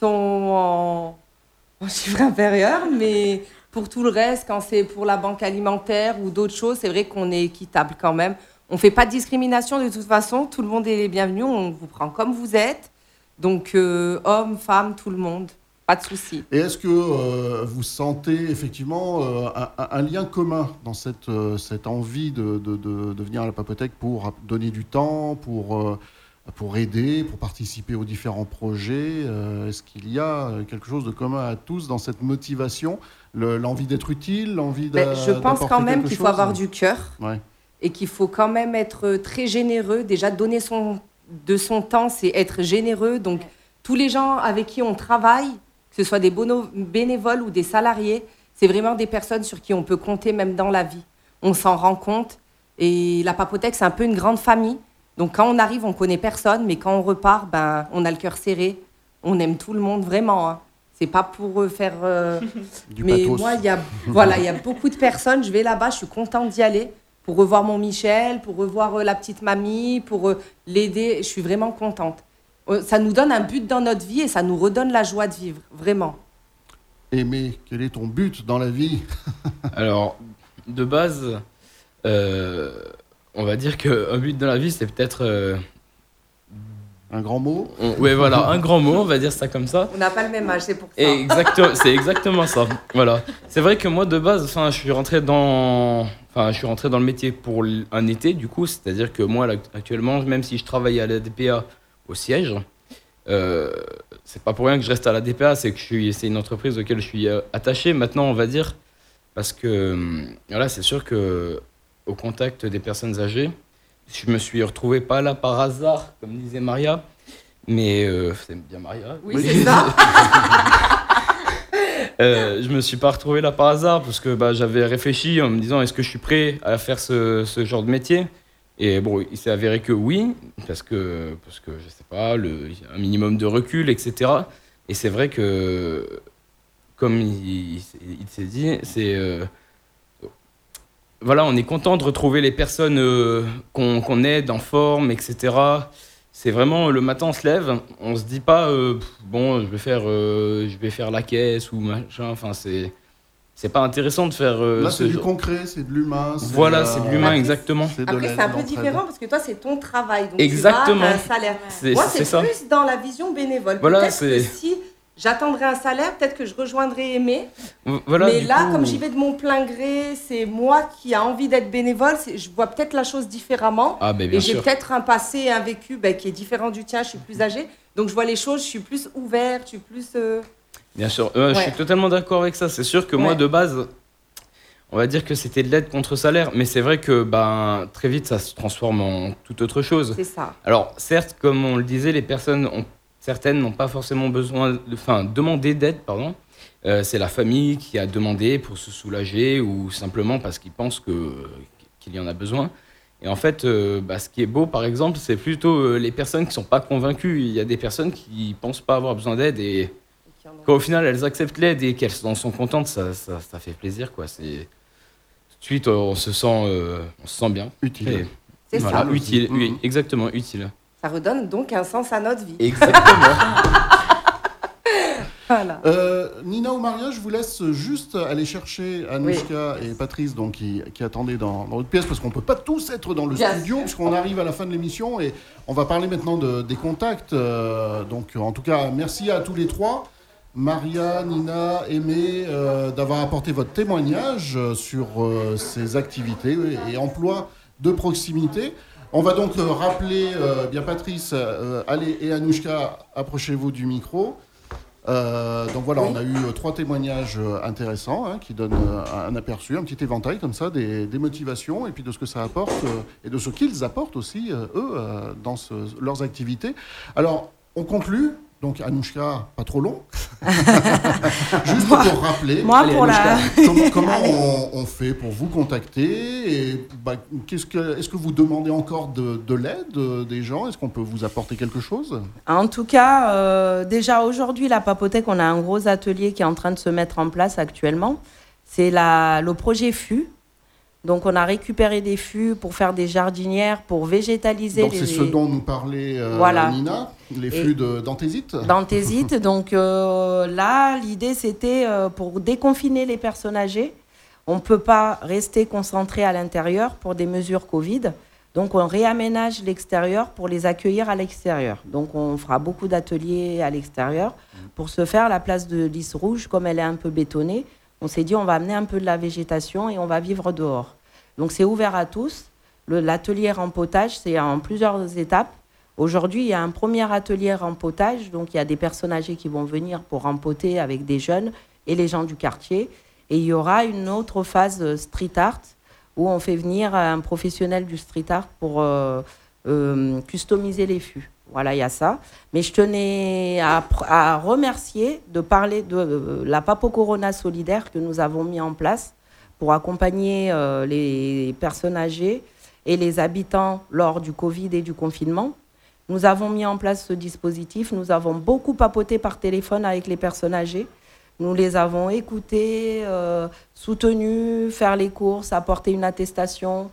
en, en chiffre inférieur, mais pour tout le reste, quand c'est pour la banque alimentaire ou d'autres choses, c'est vrai qu'on est équitable quand même. On ne fait pas de discrimination de toute façon, tout le monde est les bienvenus, on vous prend comme vous êtes. Donc, euh, hommes, femmes, tout le monde, pas de souci. Et est-ce que euh, vous sentez effectivement euh, un, un lien commun dans cette, euh, cette envie de, de, de, de venir à la Papothèque pour donner du temps, pour, euh, pour aider, pour participer aux différents projets euh, Est-ce qu'il y a quelque chose de commun à tous dans cette motivation, le, l'envie d'être utile, l'envie d'a, Ben, je pense d'apporter quand même quelque qu'il faut chose avoir du cœur. Ouais. Et qu'il faut quand même être très généreux. Déjà, donner son, de son temps, c'est être généreux. Donc, tous les gens avec qui on travaille, que ce soit des bono- bénévoles ou des salariés, c'est vraiment des personnes sur qui on peut compter même dans la vie. On s'en rend compte. Et la Papothèque, c'est un peu une grande famille. Donc, quand on arrive, on connaît personne. Mais quand on repart, ben, on a le cœur serré. On aime tout le monde, vraiment. Hein. C'est pas pour euh, faire. euh, Du Mais pathos. moi, il y a, voilà, il y a beaucoup de personnes. Je vais là-bas, je suis contente d'y aller pour revoir mon Michel, pour revoir euh, la petite mamie, pour euh, l'aider. Je suis vraiment contente. Euh, Ça nous donne un but dans notre vie et ça nous redonne la joie de vivre, vraiment. Aimé, quel est ton but dans la vie? Alors, de base, euh, on va dire qu'un but dans la vie, c'est peut-être. euh, Un grand mot? on- ouais, voilà, un grand mot, on va dire ça comme ça. On n'a pas le même âge, c'est pour ça. Exactement, c'est exactement ça. Voilà. C'est vrai que moi de base, enfin, je suis rentré dans, enfin, je suis rentré dans le métier pour l- un été, du coup, c'est-à-dire que moi là, actuellement, même si je travaille à la D P A au siège, euh, c'est pas pour rien que je reste à la D P A, c'est que je suis, c'est une entreprise auquel je suis euh, attaché. Maintenant, on va dire, parce que hum, voilà, c'est sûr que au contact des personnes âgées, je me suis retrouvé pas là par hasard, comme disait Maria. Mais euh, c'est bien Maria. Oui, c'est ça. Euh, je me suis pas retrouvé là par hasard parce que bah, j'avais réfléchi en me disant est-ce que je suis prêt à faire ce, ce genre de métier. Et bon, il s'est avéré que oui, parce que, parce que je sais pas, le, un minimum de recul, et cetera. Et c'est vrai que, comme il, il s'est- il s'est dit, c'est. euh, voilà, on est content de retrouver les personnes euh, qu'on qu'on aide en forme, et cetera. C'est vraiment le matin, on se lève, on se dit pas euh, pff, bon, je vais faire, euh, je vais faire la caisse ou machin. Enfin, c'est c'est pas intéressant de faire. euh, Là, ce c'est du genre- concret, c'est de l'humain. c'est Voilà, de la- c'est de l'humain, Après, exactement. c'est de Après, l'aide, c'est un peu l'entraide. différent parce que toi, c'est ton travail. Donc Exactement. Tu vas, t'as un salaire. C'est Moi, c'est c'est ça. plus dans la vision bénévole. Voilà, Peut-être que c'est- si j'attendrais un salaire, peut-être que je rejoindrais Aimé. Voilà, Mais du là, coup- comme j'y vais de mon plein gré, c'est moi qui a envie d'être bénévole. c'est- Je vois peut-être la chose différemment. Ah, ben bien et j'ai sûr. peut-être un passé et un vécu ben, qui est différent du tien. Je suis plus âgée. Donc je vois les choses, je suis plus ouverte, je suis plus. euh, Bien sûr, Euh, je Ouais. suis totalement d'accord avec ça. C'est sûr que moi, Ouais. de base, on va dire que c'était de l'aide contre salaire, mais c'est vrai que ben, très vite, ça se transforme en toute autre chose. C'est ça. Alors, certes, comme on le disait, les personnes, ont, certaines n'ont pas forcément besoin, de- enfin, demander d'aide, pardon. Euh, c'est la famille qui a demandé pour se soulager ou simplement parce qu'ils pensent que, qu'il y en a besoin. Et en fait, euh, bah, ce qui est beau, par exemple, c'est plutôt euh, les personnes qui ne sont pas convaincues. Il y a des personnes qui ne pensent pas avoir besoin d'aide et quand au final elles acceptent l'aide et qu'elles en sont contentes, ça, ça, ça fait plaisir, quoi. C'est... Tout de suite, on se sent, euh, on se sent bien. Utile. Et C'est voilà, ça. utile, oui, Mhm. exactement, utile. Ça redonne donc un sens à notre vie. Exactement. Voilà. Euh, Nina ou Maria, je vous laisse juste aller chercher Anouchka et Patrice donc, qui, qui attendaient dans, dans votre pièce parce qu'on ne peut pas tous être dans le Bien studio sûr. puisqu'on arrive à la fin de l'émission et on va parler maintenant de, des contacts. Euh, donc en tout cas, merci à tous les trois. Maria, Nina, Aimé, euh, d'avoir apporté votre témoignage euh, sur euh, ces activités et, et emplois de proximité. On va donc euh, rappeler, euh, bien Patrice, euh, allez, et Anouchka, approchez-vous du micro. Euh, donc voilà, Oui. on a eu euh, trois témoignages euh, intéressants hein, qui donnent euh, un aperçu, un petit éventail comme ça des, des motivations et puis de ce que ça apporte euh, et de ce qu'ils apportent aussi, euh, eux, euh, dans ce- leurs activités. Alors, on conclut. Donc, Anouchka, pas trop long. Juste Moi- pour rappeler. moi, Allez, pour la- Anouchka, comment, comment on, on fait pour vous contacter et, bah, qu'est-ce que, est-ce que vous demandez encore de, de l'aide euh, des gens? Est-ce qu'on peut vous apporter quelque chose? En tout cas, euh, déjà aujourd'hui, la Papothèque, on a un gros atelier qui est en train de se mettre en place actuellement. C'est la, le projet F U. Donc, on a récupéré des fûts pour faire des jardinières, pour végétaliser Donc, les c'est ce dont nous parlait euh, Voilà. Nina, les Et- flux de d'anthésite. d'anthésite. Donc euh, là, l'idée, c'était euh, pour déconfiner les personnes âgées. On ne peut pas rester concentré à l'intérieur pour des mesures Covid. Donc, on réaménage l'extérieur pour les accueillir à l'extérieur. Donc, on fera beaucoup d'ateliers à l'extérieur. Pour ce faire, la place de Lys Rouge, comme elle est un peu bétonnée, on s'est dit on va amener un peu de la végétation et on va vivre dehors. Donc, c'est ouvert à tous. Le- L'atelier rempotage, c'est en plusieurs étapes. Aujourd'hui, il y a un premier atelier rempotage. Donc, il y a des personnes âgées qui vont venir pour rempoter avec des jeunes et les gens du quartier. Et il y aura une autre phase euh, street art où on fait venir un professionnel du street art pour euh, euh, customiser les fûts. Voilà, il y a ça. Mais je tenais à, pr- à remercier de parler de euh, la Papo Corona solidaire que nous avons mis en place pour accompagner euh, les personnes âgées et les habitants lors du Covid et du confinement. Nous avons mis en place ce dispositif. Nous avons beaucoup papoté par téléphone avec les personnes âgées. Nous les avons écoutées, euh, soutenues, faire les courses, apporter une attestation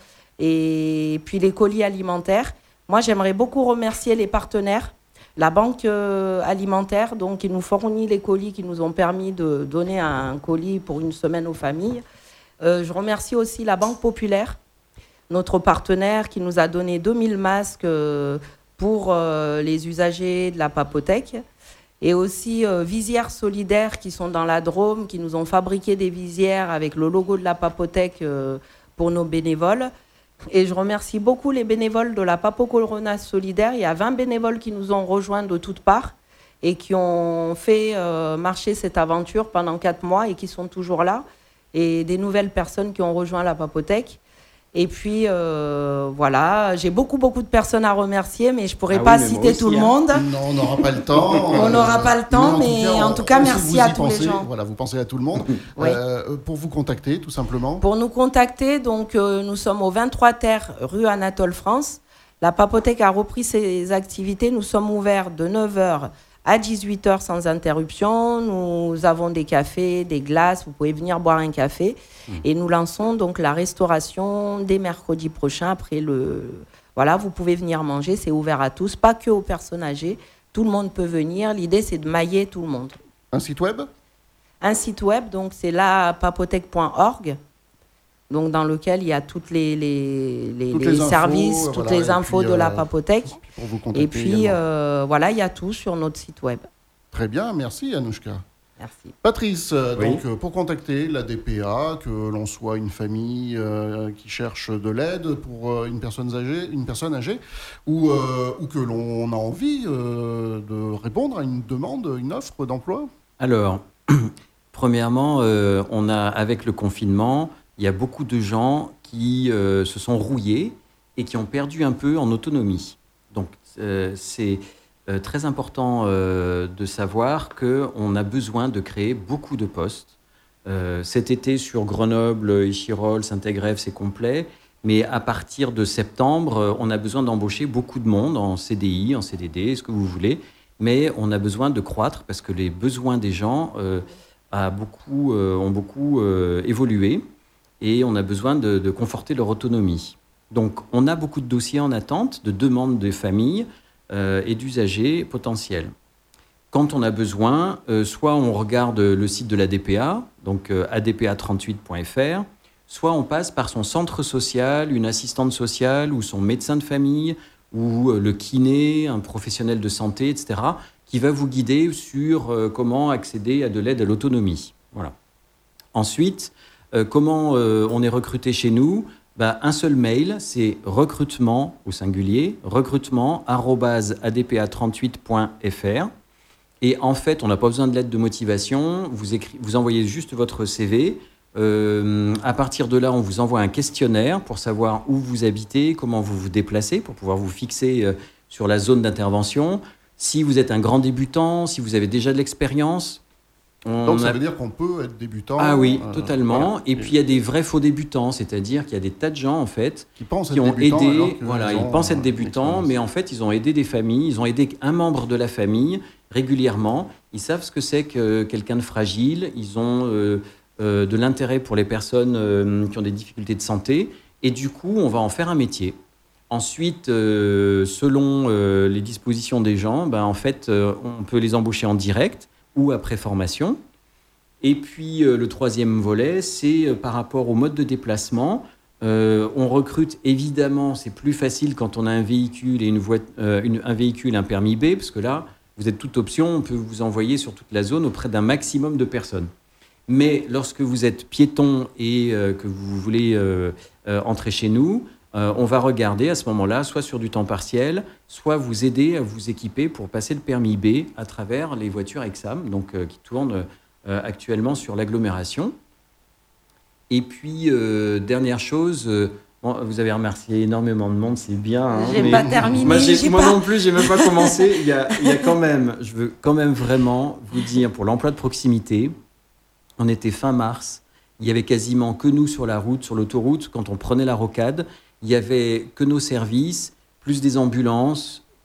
et puis les colis alimentaires. Moi, j'aimerais beaucoup remercier les partenaires. La banque euh, alimentaire, donc, qui nous fournit les colis, qui nous ont permis de donner un colis pour une semaine aux familles. Euh, je remercie aussi la Banque Populaire, notre partenaire, qui nous a donné deux mille masques euh, pour euh, les usagers de la Papothèque. Et aussi euh, Visières Solidaires, qui sont dans la Drôme, qui nous ont fabriqué des visières avec le logo de la Papothèque euh, pour nos bénévoles. Et je remercie beaucoup les bénévoles de la Papo Corona Solidaire. Il y a vingt bénévoles qui nous ont rejoints de toutes parts et qui ont fait euh, marcher cette aventure pendant quatre mois et qui sont toujours là. Et des nouvelles personnes qui ont rejoint la Papothèque. Et puis, euh, voilà, j'ai beaucoup, beaucoup de personnes à remercier, mais je ne pourrais ah pas oui, citer aussi, tout le monde. Non, on n'aura pas le temps. on n'aura pas le temps, mais, mais en tout cas, on, merci à tous pensez, les gens. Voilà, vous pensez à tout le monde. oui. euh, pour vous contacter, tout simplement. Pour nous contacter, donc, euh, nous sommes au vingt-trois Terre, rue Anatole France. La Papothèque a repris ses activités. Nous sommes ouverts de neuf heures à dix-huit heures sans interruption. Nous avons des cafés, des glaces. Vous pouvez venir boire un café. Mmh. Et nous lançons donc la restauration dès mercredi prochain. Après le... Voilà, vous pouvez venir manger. C'est ouvert à tous, pas que aux personnes âgées. Tout le monde peut venir. L'idée, c'est de mailler tout le monde. Un site web ? Un site web, donc c'est la papothèque point org. Donc dans lequel il y a toutes les, les, les, toutes les, les services, infos, toutes voilà, les infos puis, de la euh, Papothèque. Et puis euh, voilà, il y a tout sur notre site web. Très bien, merci Anouchka. Merci. Patrice, oui. donc euh, pour contacter la D P A, que l'on soit une famille euh, qui cherche de l'aide pour euh, une personne âgée, une personne âgée, ou, euh, ou que l'on a envie euh, de répondre à une demande, une offre d'emploi. Alors, premièrement, euh, on a avec le confinement. Il y a beaucoup de gens qui euh, se sont rouillés et qui ont perdu un peu en autonomie. Donc, euh, c'est euh, très important euh, de savoir qu'on a besoin de créer beaucoup de postes. Euh, cet été, sur Grenoble, Échirolles, Saint-Égrève, c'est complet. Mais à partir de septembre, on a besoin d'embaucher beaucoup de monde en C D I, en C D D, ce que vous voulez. Mais on a besoin de croître parce que les besoins des gens euh, a beaucoup, euh, ont beaucoup euh, évolué. Et on a besoin de, de conforter leur autonomie. Donc, on a beaucoup de dossiers en attente, de demandes des familles euh, et d'usagers potentiels. Quand on a besoin, euh, soit on regarde le site de la D P A, donc euh, a d p a trente-huit point f r, soit on passe par son centre social, une assistante sociale ou son médecin de famille ou euh, le kiné, un professionnel de santé, et cetera, qui va vous guider sur euh, comment accéder à de l'aide à l'autonomie. Voilà. Ensuite, Euh, comment euh, on est recruté chez nous ? Bah, un seul mail, c'est recrutement au singulier, recrutement arobase a d p a trente-huit point f r. Et en fait, on n'a pas besoin de lettre de motivation. Vous, écri- vous envoyez juste votre C V. Euh, à partir de là, on vous envoie un questionnaire pour savoir où vous habitez, comment vous vous déplacez, pour pouvoir vous fixer euh, sur la zone d'intervention. Si vous êtes un grand débutant, si vous avez déjà de l'expérience. On Donc ça a... veut dire qu'on peut être débutant. Ah oui, euh, totalement. Voilà. Et puis il y a des vrais faux débutants, c'est-à-dire qu'il y a des tas de gens en fait qui, pensent qui être ont aidé. Que voilà, ils, ils pensent être débutants, mais en fait ils ont aidé des familles, ils ont aidé un membre de la famille régulièrement. Ils savent ce que c'est que quelqu'un de fragile. Ils ont euh, euh, de l'intérêt pour les personnes euh, qui ont des difficultés de santé. Et du coup, on va en faire un métier. Ensuite, euh, selon euh, les dispositions des gens, ben, en fait, euh, on peut les embaucher en direct ou après formation. Et puis, euh, le troisième volet, c'est euh, par rapport au mode de déplacement. Euh, on recrute, évidemment, c'est plus facile quand on a un véhicule, et une voie, euh, une, un véhicule, un permis B, parce que là, vous êtes toute option, on peut vous envoyer sur toute la zone auprès d'un maximum de personnes. Mais lorsque vous êtes piéton et euh, que vous voulez euh, euh, entrer chez nous, euh, on va regarder à ce moment-là, soit sur du temps partiel, soit vous aider à vous équiper pour passer le permis B à travers les voitures Exam, donc, euh, qui tournent euh, actuellement sur l'agglomération. Et puis, euh, dernière chose, euh, bon, vous avez remercié énormément de monde, c'est bien. Hein, j'ai mais pas terminé. Moi, j'ai, j'ai moi pas... non plus, j'ai même pas commencé. Il y a, il y a quand même, je veux quand même vraiment vous dire, pour l'emploi de proximité, on était fin mars, il y avait quasiment que nous sur la route, sur l'autoroute, quand on prenait la rocade, il y avait que nos services, plus des ambulances,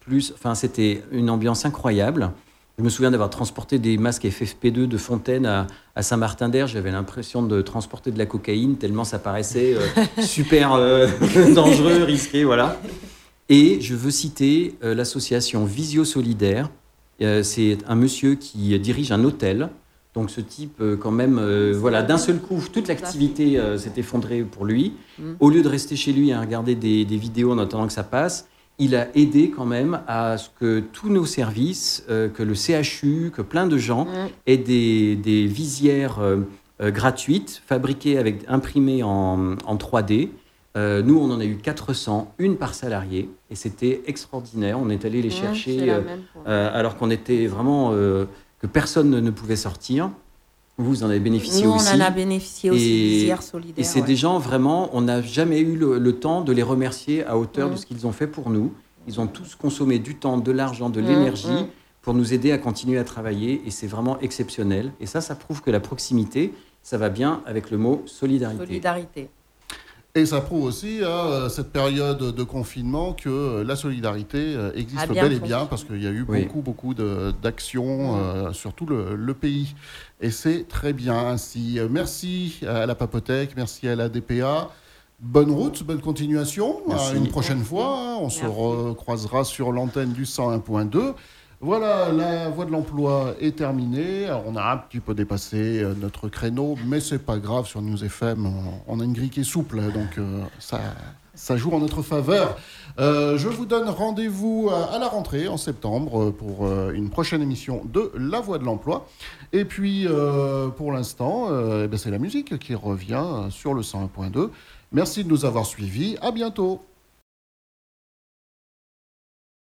plus. Enfin, c'était une ambiance incroyable. Je me souviens d'avoir transporté des masques F F P deux de Fontaine à, à Saint-Martin-d'Air. J'avais l'impression de transporter de la cocaïne, tellement ça paraissait euh, super euh, dangereux, risqué, voilà. Et je veux citer euh, l'association Visio Solidaire. Euh, c'est un monsieur qui dirige un hôtel. Donc ce type, euh, quand même, euh, voilà, d'un seul coup, toute l'activité euh, s'est effondrée pour lui. Mm. Au lieu de rester chez lui à regarder des, des vidéos en attendant que ça passe, il a aidé quand même à ce que tous nos services, euh, que le C H U, que plein de gens mmh. aient des, des visières euh, euh, gratuites, fabriquées, avec, imprimées en, en trois D. Euh, nous, on en a eu quatre cents, une par salarié, et c'était extraordinaire. On est allé les mmh, chercher euh, euh, alors qu'on était vraiment... Euh, que personne ne pouvait sortir. Vous en avez bénéficié nous, aussi. Nous, on en a bénéficié aussi, et, visières solidaires. Et c'est ouais. des gens, vraiment, on n'a jamais eu le, le temps de les remercier à hauteur mmh. de ce qu'ils ont fait pour nous. Ils ont tous consommé du temps, de l'argent, de mmh. l'énergie mmh. pour nous aider à continuer à travailler. Et c'est vraiment exceptionnel. Et ça, ça prouve que la proximité, ça va bien avec le mot solidarité. Solidarité. Et ça prouve aussi, à cette période de confinement, que la solidarité existe bel et bien, parce qu'il y a eu oui. beaucoup, beaucoup de, d'actions mmh. euh, sur tout le, le pays. Et c'est très bien ainsi. Merci à la Papothèque, merci à la D P A. Bonne route, bonne continuation. Merci. À une prochaine fois. On merci. se recroisera sur l'antenne du cent un point deux. Voilà, la voie de l'emploi est terminée. Alors, on a un petit peu dépassé notre créneau, mais c'est pas grave. Sur News F M, on a une grille qui est souple, donc euh, ça, ça joue en notre faveur. Euh, je vous donne rendez-vous à, à la rentrée en septembre pour euh, une prochaine émission de La Voie de l'emploi. Et puis, euh, pour l'instant, euh, eh bien, c'est la musique qui revient sur le cent un point deux. Merci de nous avoir suivis. À bientôt.